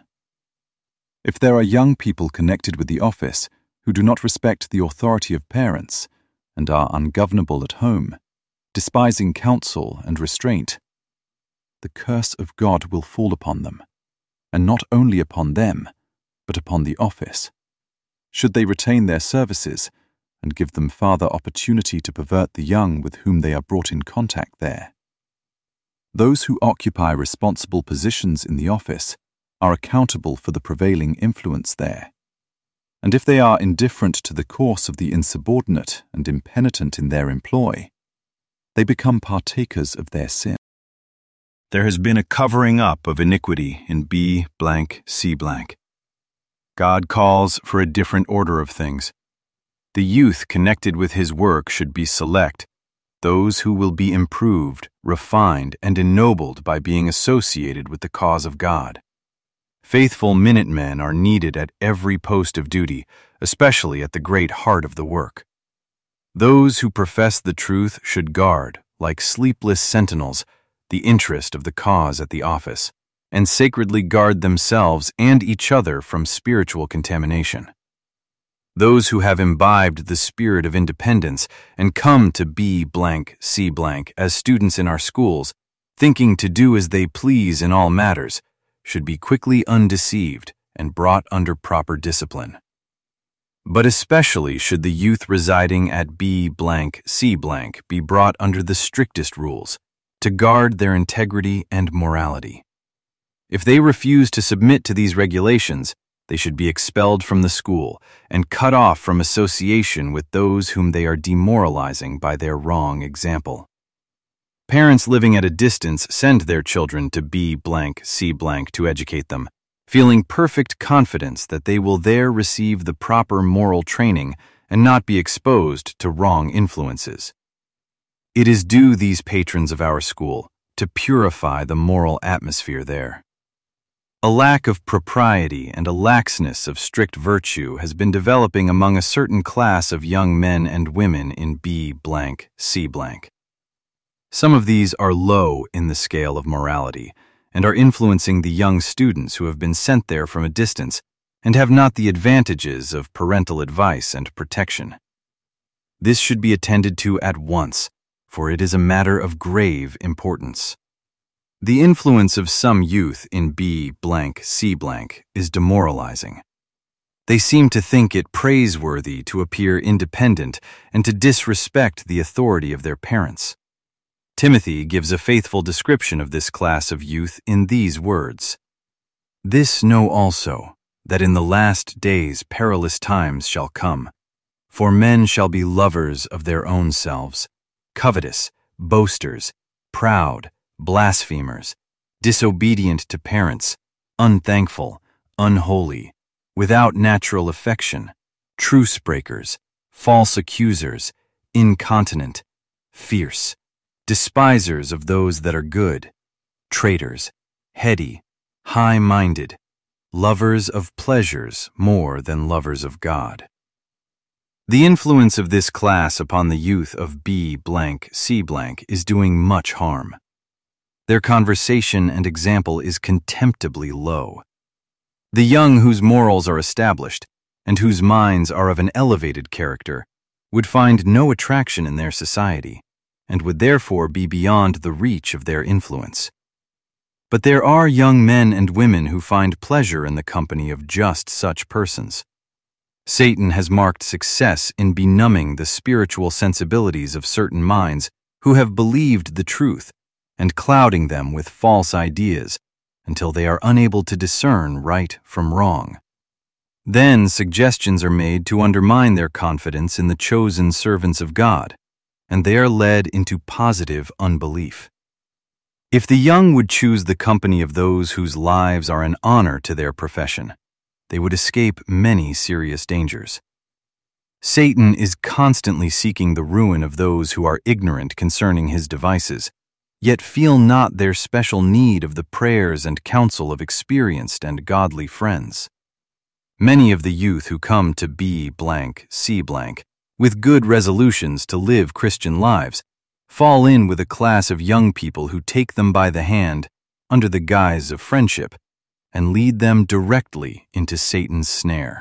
If there are young people connected with the office who do not respect the authority of parents and are ungovernable at home, despising counsel and restraint, the curse of God will fall upon them, and not only upon them, but upon the office, should they retain their services and give them farther opportunity to pervert the young with whom they are brought in contact there. Those who occupy responsible positions in the office are accountable for the prevailing influence there, and if they are indifferent to the course of the insubordinate and impenitent in their employ, they become partakers of their sin. There has been a covering up of iniquity in B blank, C blank. God calls for a different order of things. The youth connected with his work should be select, those who will be improved, refined, and ennobled by being associated with the cause of God. Faithful minutemen are needed at every post of duty, especially at the great heart of the work. Those who profess the truth should guard, like sleepless sentinels, the interest of the cause at the office, and sacredly guard themselves and each other from spiritual contamination. Those who have imbibed the spirit of independence and come to B blank, C blank as students in our schools, thinking to do as they please in all matters, should be quickly undeceived and brought under proper discipline. But especially should the youth residing at B blank, C blank be brought under the strictest rules to guard their integrity and morality. If they refuse to submit to these regulations, they should be expelled from the school and cut off from association with those whom they are demoralizing by their wrong example. Parents living at a distance send their children to B blank C blank to educate them, feeling perfect confidence that they will there receive the proper moral training and not be exposed to wrong influences. It is due these patrons of our school to purify the moral atmosphere there. A lack of propriety and a laxness of strict virtue has been developing among a certain class of young men and women in B blank C blank. Some of these are low in the scale of morality and are influencing the young students who have been sent there from a distance and have not the advantages of parental advice and protection. This should be attended to at once, for it is a matter of grave importance. The influence of some youth in B blank C blank is demoralizing. They seem to think it praiseworthy to appear independent and to disrespect the authority of their parents. Timothy gives a faithful description of this class of youth in these words: "This know also, that in the last days perilous times shall come. For men shall be lovers of their own selves, covetous, boasters, proud, blasphemers, disobedient to parents, unthankful, unholy, without natural affection, truce breakers, false accusers, incontinent, fierce, despisers of those that are good, traitors, heady, high-minded, lovers of pleasures more than lovers of God." The influence of this class upon the youth of B blank C blank is doing much harm. Their conversation and example is contemptibly low. The young whose morals are established and whose minds are of an elevated character would find no attraction in their society and would therefore be beyond the reach of their influence. But there are young men and women who find pleasure in the company of just such persons. Satan has marked success in benumbing the spiritual sensibilities of certain minds who have believed the truth and clouding them with false ideas until they are unable to discern right from wrong. Then suggestions are made to undermine their confidence in the chosen servants of God, and they are led into positive unbelief. If the young would choose the company of those whose lives are an honor to their profession, they would escape many serious dangers. Satan is constantly seeking the ruin of those who are ignorant concerning his devices, yet feel not their special need of the prayers and counsel of experienced and godly friends. Many of the youth who come to B blank C blank with good resolutions to live Christian lives fall in with a class of young people who take them by the hand under the guise of friendship and lead them directly into Satan's snare.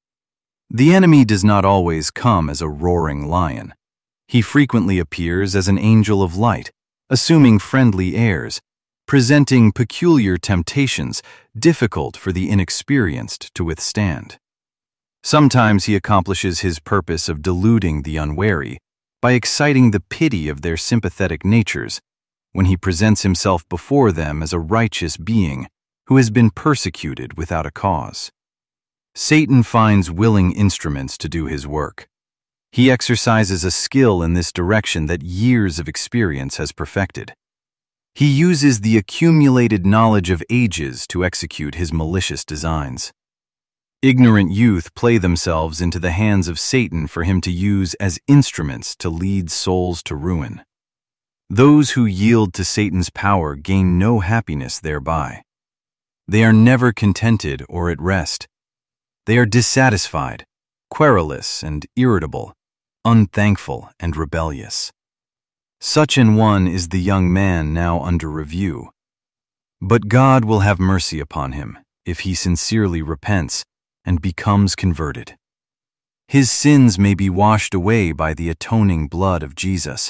The enemy does not always come as a roaring lion. He frequently appears as an angel of light, assuming friendly airs, presenting peculiar temptations difficult for the inexperienced to withstand. Sometimes he accomplishes his purpose of deluding the unwary by exciting the pity of their sympathetic natures when he presents himself before them as a righteous being who has been persecuted without a cause. Satan finds willing instruments to do his work. He exercises a skill in this direction that years of experience has perfected. He uses the accumulated knowledge of ages to execute his malicious designs. Ignorant youth play themselves into the hands of Satan for him to use as instruments to lead souls to ruin. Those who yield to Satan's power gain no happiness thereby. They are never contented or at rest. They are dissatisfied, querulous and irritable, unthankful and rebellious. Such an one is the young man now under review. But God will have mercy upon him if he sincerely repents and becomes converted. His sins may be washed away by the atoning blood of Jesus.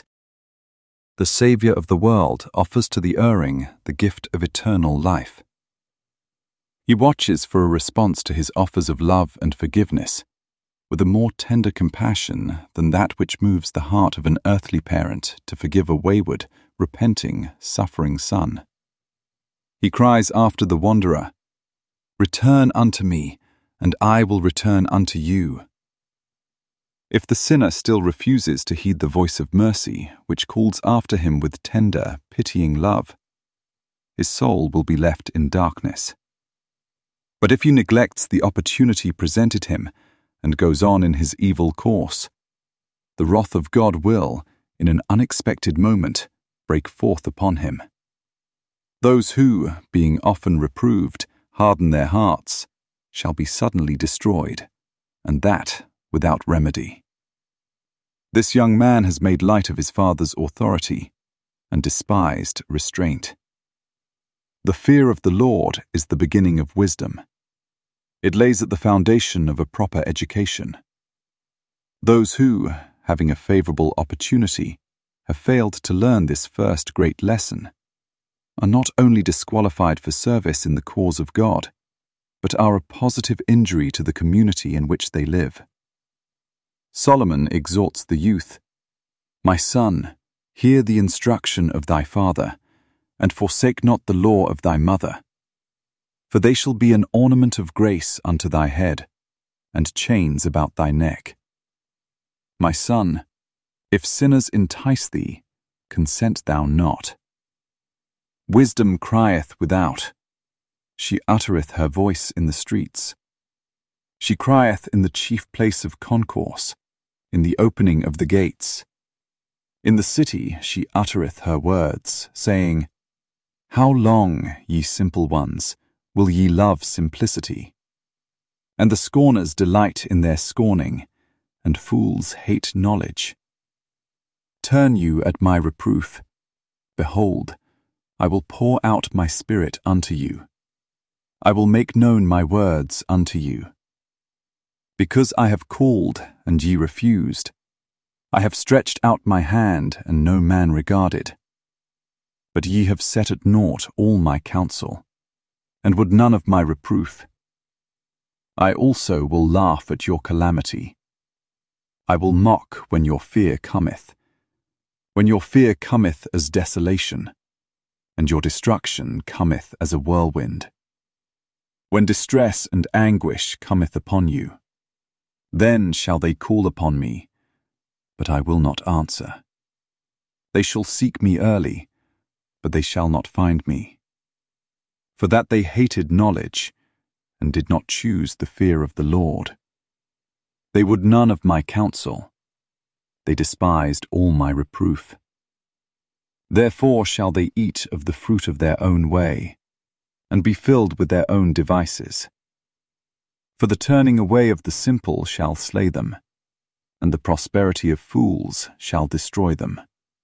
The Savior of the world offers to the erring the gift of eternal life. He watches for a response to his offers of love and forgiveness with a more tender compassion than that which moves the heart of an earthly parent to forgive a wayward, repenting, suffering son. He cries after the wanderer, "Return unto me, and I will return unto you." If the sinner still refuses to heed the voice of mercy, which calls after him with tender, pitying love, his soul will be left in darkness. But if he neglects the opportunity presented him and goes on in his evil course, the wrath of God will, in an unexpected moment, break forth upon him. Those who, being often reproved, harden their hearts, shall be suddenly destroyed, and that without remedy. This young man has made light of his father's authority and despised restraint. The fear of the Lord is the beginning of wisdom. It lays at the foundation of a proper education. Those who, having a favorable opportunity, have failed to learn this first great lesson, are not only disqualified for service in the cause of God, but are a positive injury to the community in which they live. Solomon exhorts the youth, "My son, hear the instruction of thy father, and forsake not the law of thy mother. For they shall be an ornament of grace unto thy head, and chains about thy neck. My son, if sinners entice thee, consent thou not. Wisdom crieth without, she uttereth her voice in the streets. She crieth in the chief place of concourse, in the opening of the gates. In the city she uttereth her words, saying, How long, ye simple ones, will ye love simplicity? And the scorners delight in their scorning, and fools hate knowledge. Turn you at my reproof. Behold, I will pour out my spirit unto you. I will make known my words unto you. Because I have called, and ye refused. I have stretched out my hand, and no man regarded. But ye have set at naught all my counsel, and would none of my reproof. I also will laugh at your calamity. I will mock when your fear cometh, when your fear cometh as desolation, and your destruction cometh as a whirlwind. When distress and anguish cometh upon you, then shall they call upon me, but I will not answer. They shall seek me early, but they shall not find me. For that they hated knowledge, and did not choose the fear of the Lord. They would none of my counsel. They despised all my reproof. Therefore shall they eat of the fruit of their own way, and be filled with their own devices. For the turning away of the simple shall slay them, and the prosperity of fools shall destroy them.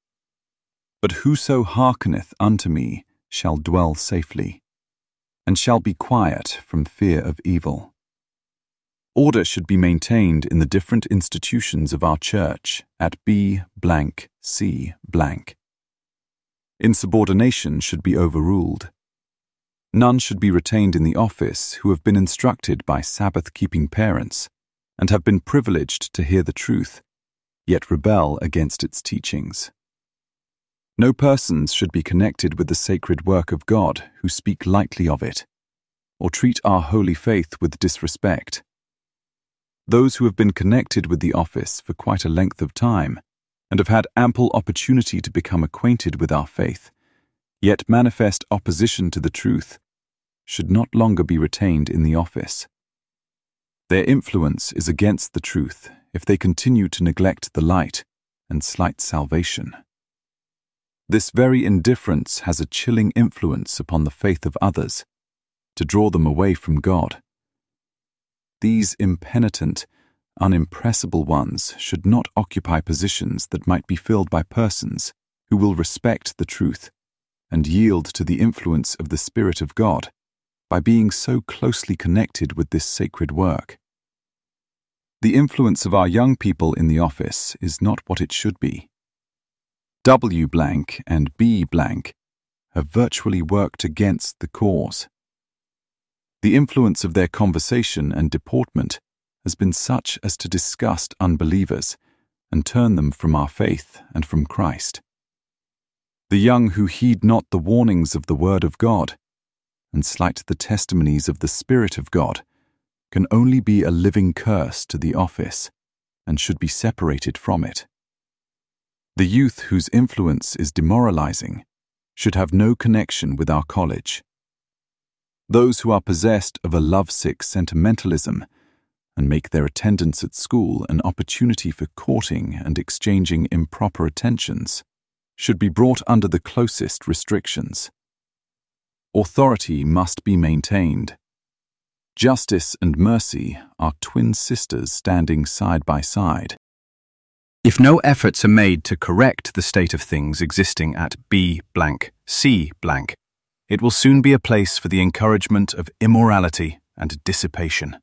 But whoso hearkeneth unto me shall dwell safely, and shall be quiet from fear of evil. Order should be maintained in the different institutions of our church at B C blank. Insubordination should be overruled. None should be retained in the office who have been instructed by Sabbath-keeping parents and have been privileged to hear the truth, yet rebel against its teachings. No persons should be connected with the sacred work of God who speak lightly of it, or treat our holy faith with disrespect. Those who have been connected with the office for quite a length of time and have had ample opportunity to become acquainted with our faith, yet manifest opposition to the truth, should not longer be retained in the office. Their influence is against the truth if they continue to neglect the light and slight salvation. This very indifference has a chilling influence upon the faith of others, to draw them away from God. These impenitent, unimpressible ones should not occupy positions that might be filled by persons who will respect the truth and yield to the influence of the Spirit of God by being so closely connected with this sacred work. The influence of our young people in the office is not what it should be. W blank and B blank have virtually worked against the cause. The influence of their conversation and deportment has been such as to disgust unbelievers and turn them from our faith and from Christ. The young who heed not the warnings of the Word of God and slight the testimonies of the Spirit of God can only be a living curse to the office and should be separated from it. The youth whose influence is demoralizing should have no connection with our college. Those who are possessed of a lovesick sentimentalism and make their attendance at school an opportunity for courting and exchanging improper attentions should be brought under the closest restrictions. Authority must be maintained. Justice and mercy are twin sisters standing side by side. If no efforts are made to correct the state of things existing at B blank C blank, it will soon be a place for the encouragement of immorality and dissipation.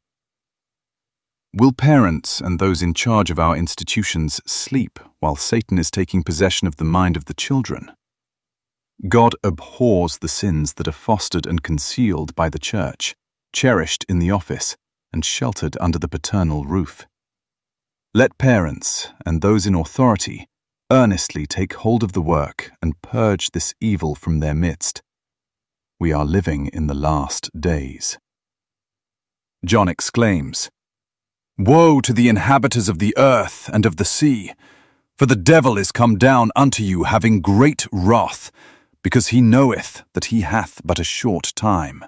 Will parents and those in charge of our institutions sleep while Satan is taking possession of the mind of the children? God abhors the sins that are fostered and concealed by the church, cherished in the office, and sheltered under the paternal roof. Let parents and those in authority earnestly take hold of the work and purge this evil from their midst. We are living in the last days. John exclaims, "Woe to the inhabitants of the earth and of the sea, for the devil is come down unto you having great wrath, because he knoweth that he hath but a short time."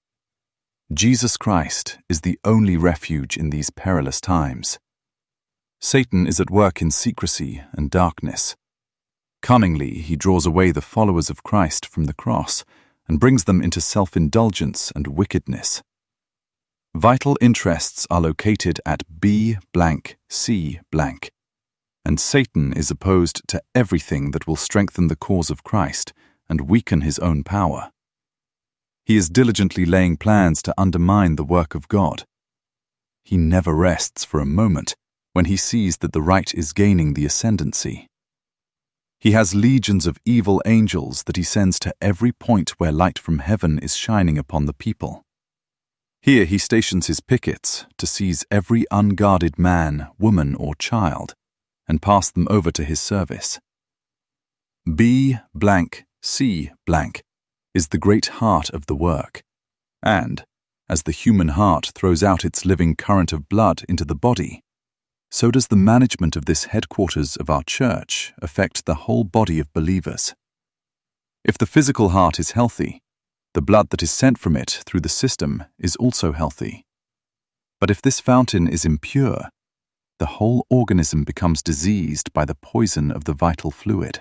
Jesus Christ is the only refuge in these perilous times. Satan is at work in secrecy and darkness. Cunningly, he draws away the followers of Christ from the cross and brings them into self-indulgence and wickedness. Vital interests are located at B blank C blank, and Satan is opposed to everything that will strengthen the cause of Christ and weaken his own power. He is diligently laying plans to undermine the work of God. He never rests for a moment when he sees that the right is gaining the ascendancy. He has legions of evil angels that he sends to every point where light from heaven is shining upon the people. Here he stations his pickets to seize every unguarded man, woman, or child and pass them over to his service. B blank C blank is the great heart of the work, and, as the human heart throws out its living current of blood into the body, so does the management of this headquarters of our church affect the whole body of believers. If the physical heart is healthy, the blood that is sent from it through the system is also healthy. But if this fountain is impure, the whole organism becomes diseased by the poison of the vital fluid.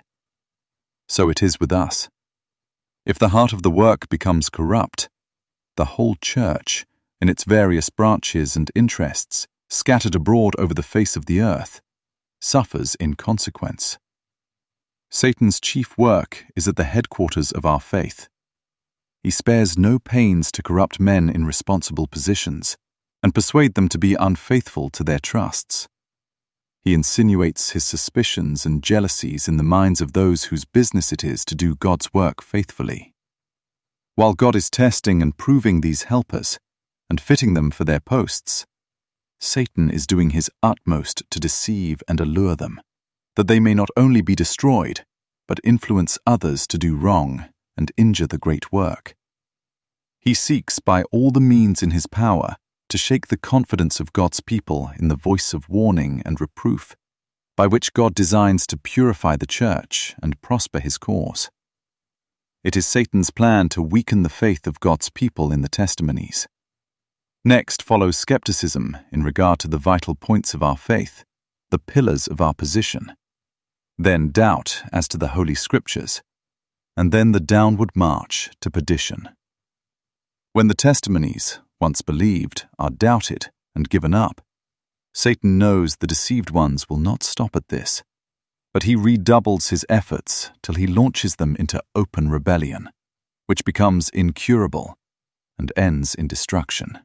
So it is with us. If the heart of the work becomes corrupt, the whole church, in its various branches and interests, scattered abroad over the face of the earth, suffers in consequence. Satan's chief work is at the headquarters of our faith. He spares no pains to corrupt men in responsible positions and persuade them to be unfaithful to their trusts. He insinuates his suspicions and jealousies in the minds of those whose business it is to do God's work faithfully. While God is testing and proving these helpers and fitting them for their posts, Satan is doing his utmost to deceive and allure them, that they may not only be destroyed, but influence others to do wrong and injure the great work. He seeks by all the means in his power to shake the confidence of God's people in the voice of warning and reproof, by which God designs to purify the church and prosper his cause. It is Satan's plan to weaken the faith of God's people in the testimonies. Next follows skepticism in regard to the vital points of our faith, the pillars of our position. Then doubt as to the Holy Scriptures, and then the downward march to perdition. When the testimonies, once believed, are doubted and given up, Satan knows the deceived ones will not stop at this, but he redoubles his efforts till he launches them into open rebellion, which becomes incurable and ends in destruction.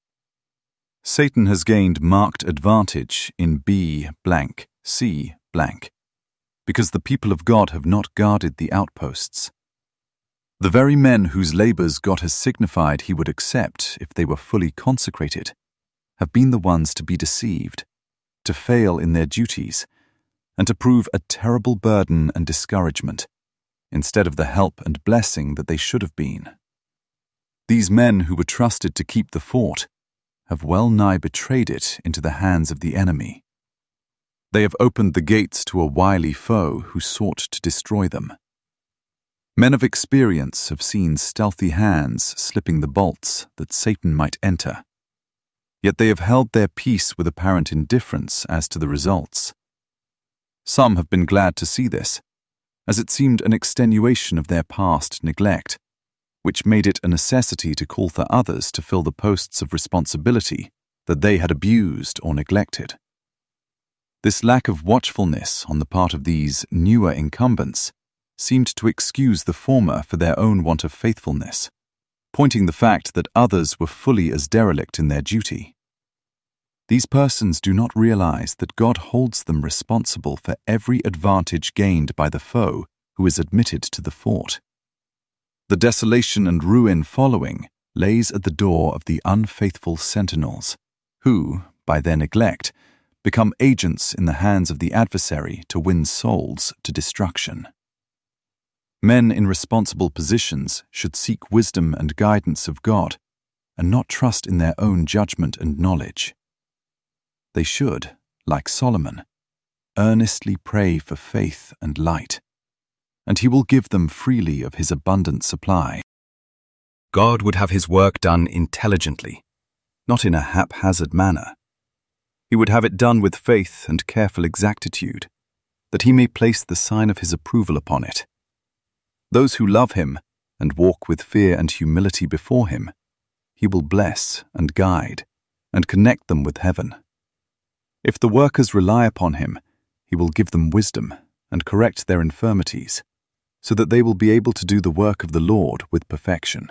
Satan has gained marked advantage in B blank C blank, because the people of God have not guarded the outposts. The very men whose labors God has signified he would accept if they were fully consecrated have been the ones to be deceived, to fail in their duties, and to prove a terrible burden and discouragement, instead of the help and blessing that they should have been. These men who were trusted to keep the fort have well nigh betrayed it into the hands of the enemy. They have opened the gates to a wily foe who sought to destroy them. Men of experience have seen stealthy hands slipping the bolts that Satan might enter. Yet they have held their peace with apparent indifference as to the results. Some have been glad to see this, as it seemed an extenuation of their past neglect, which made it a necessity to call for others to fill the posts of responsibility that they had abused or neglected. This lack of watchfulness on the part of these newer incumbents seemed to excuse the former for their own want of faithfulness, pointing the fact that others were fully as derelict in their duty. These persons do not realize that God holds them responsible for every advantage gained by the foe who is admitted to the fort. The desolation and ruin following lays at the door of the unfaithful sentinels, who, by their neglect, become agents in the hands of the adversary to win souls to destruction. Men in responsible positions should seek wisdom and guidance of God, and not trust in their own judgment and knowledge. They should, like Solomon, earnestly pray for faith and light, and he will give them freely of his abundant supply. God would have his work done intelligently, not in a haphazard manner. He would have it done with faith and careful exactitude, that he may place the sign of his approval upon it. Those who love him and walk with fear and humility before him, he will bless and guide and connect them with heaven. If the workers rely upon him, he will give them wisdom and correct their infirmities, so that they will be able to do the work of the Lord with perfection.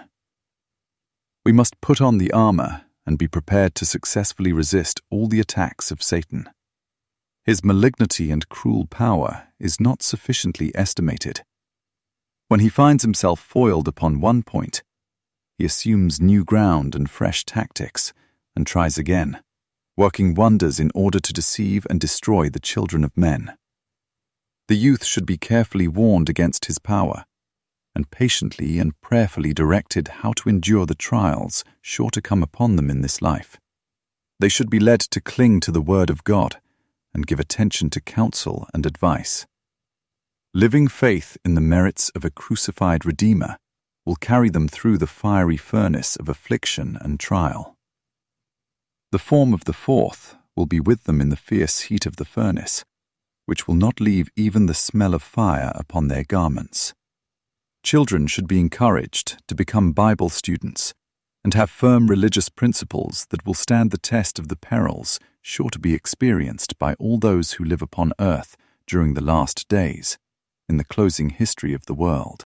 We must put on the armor and be prepared to successfully resist all the attacks of Satan. His malignity and cruel power is not sufficiently estimated. When he finds himself foiled upon one point, he assumes new ground and fresh tactics and tries again, working wonders in order to deceive and destroy the children of men. The youth should be carefully warned against his power, and patiently and prayerfully directed how to endure the trials sure to come upon them in this life. They should be led to cling to the word of God and give attention to counsel and advice. Living faith in the merits of a crucified Redeemer will carry them through the fiery furnace of affliction and trial. The form of the fourth will be with them in the fierce heat of the furnace, which will not leave even the smell of fire upon their garments. Children should be encouraged to become Bible students and have firm religious principles that will stand the test of the perils sure to be experienced by all those who live upon earth during the last days, in the closing history of the world.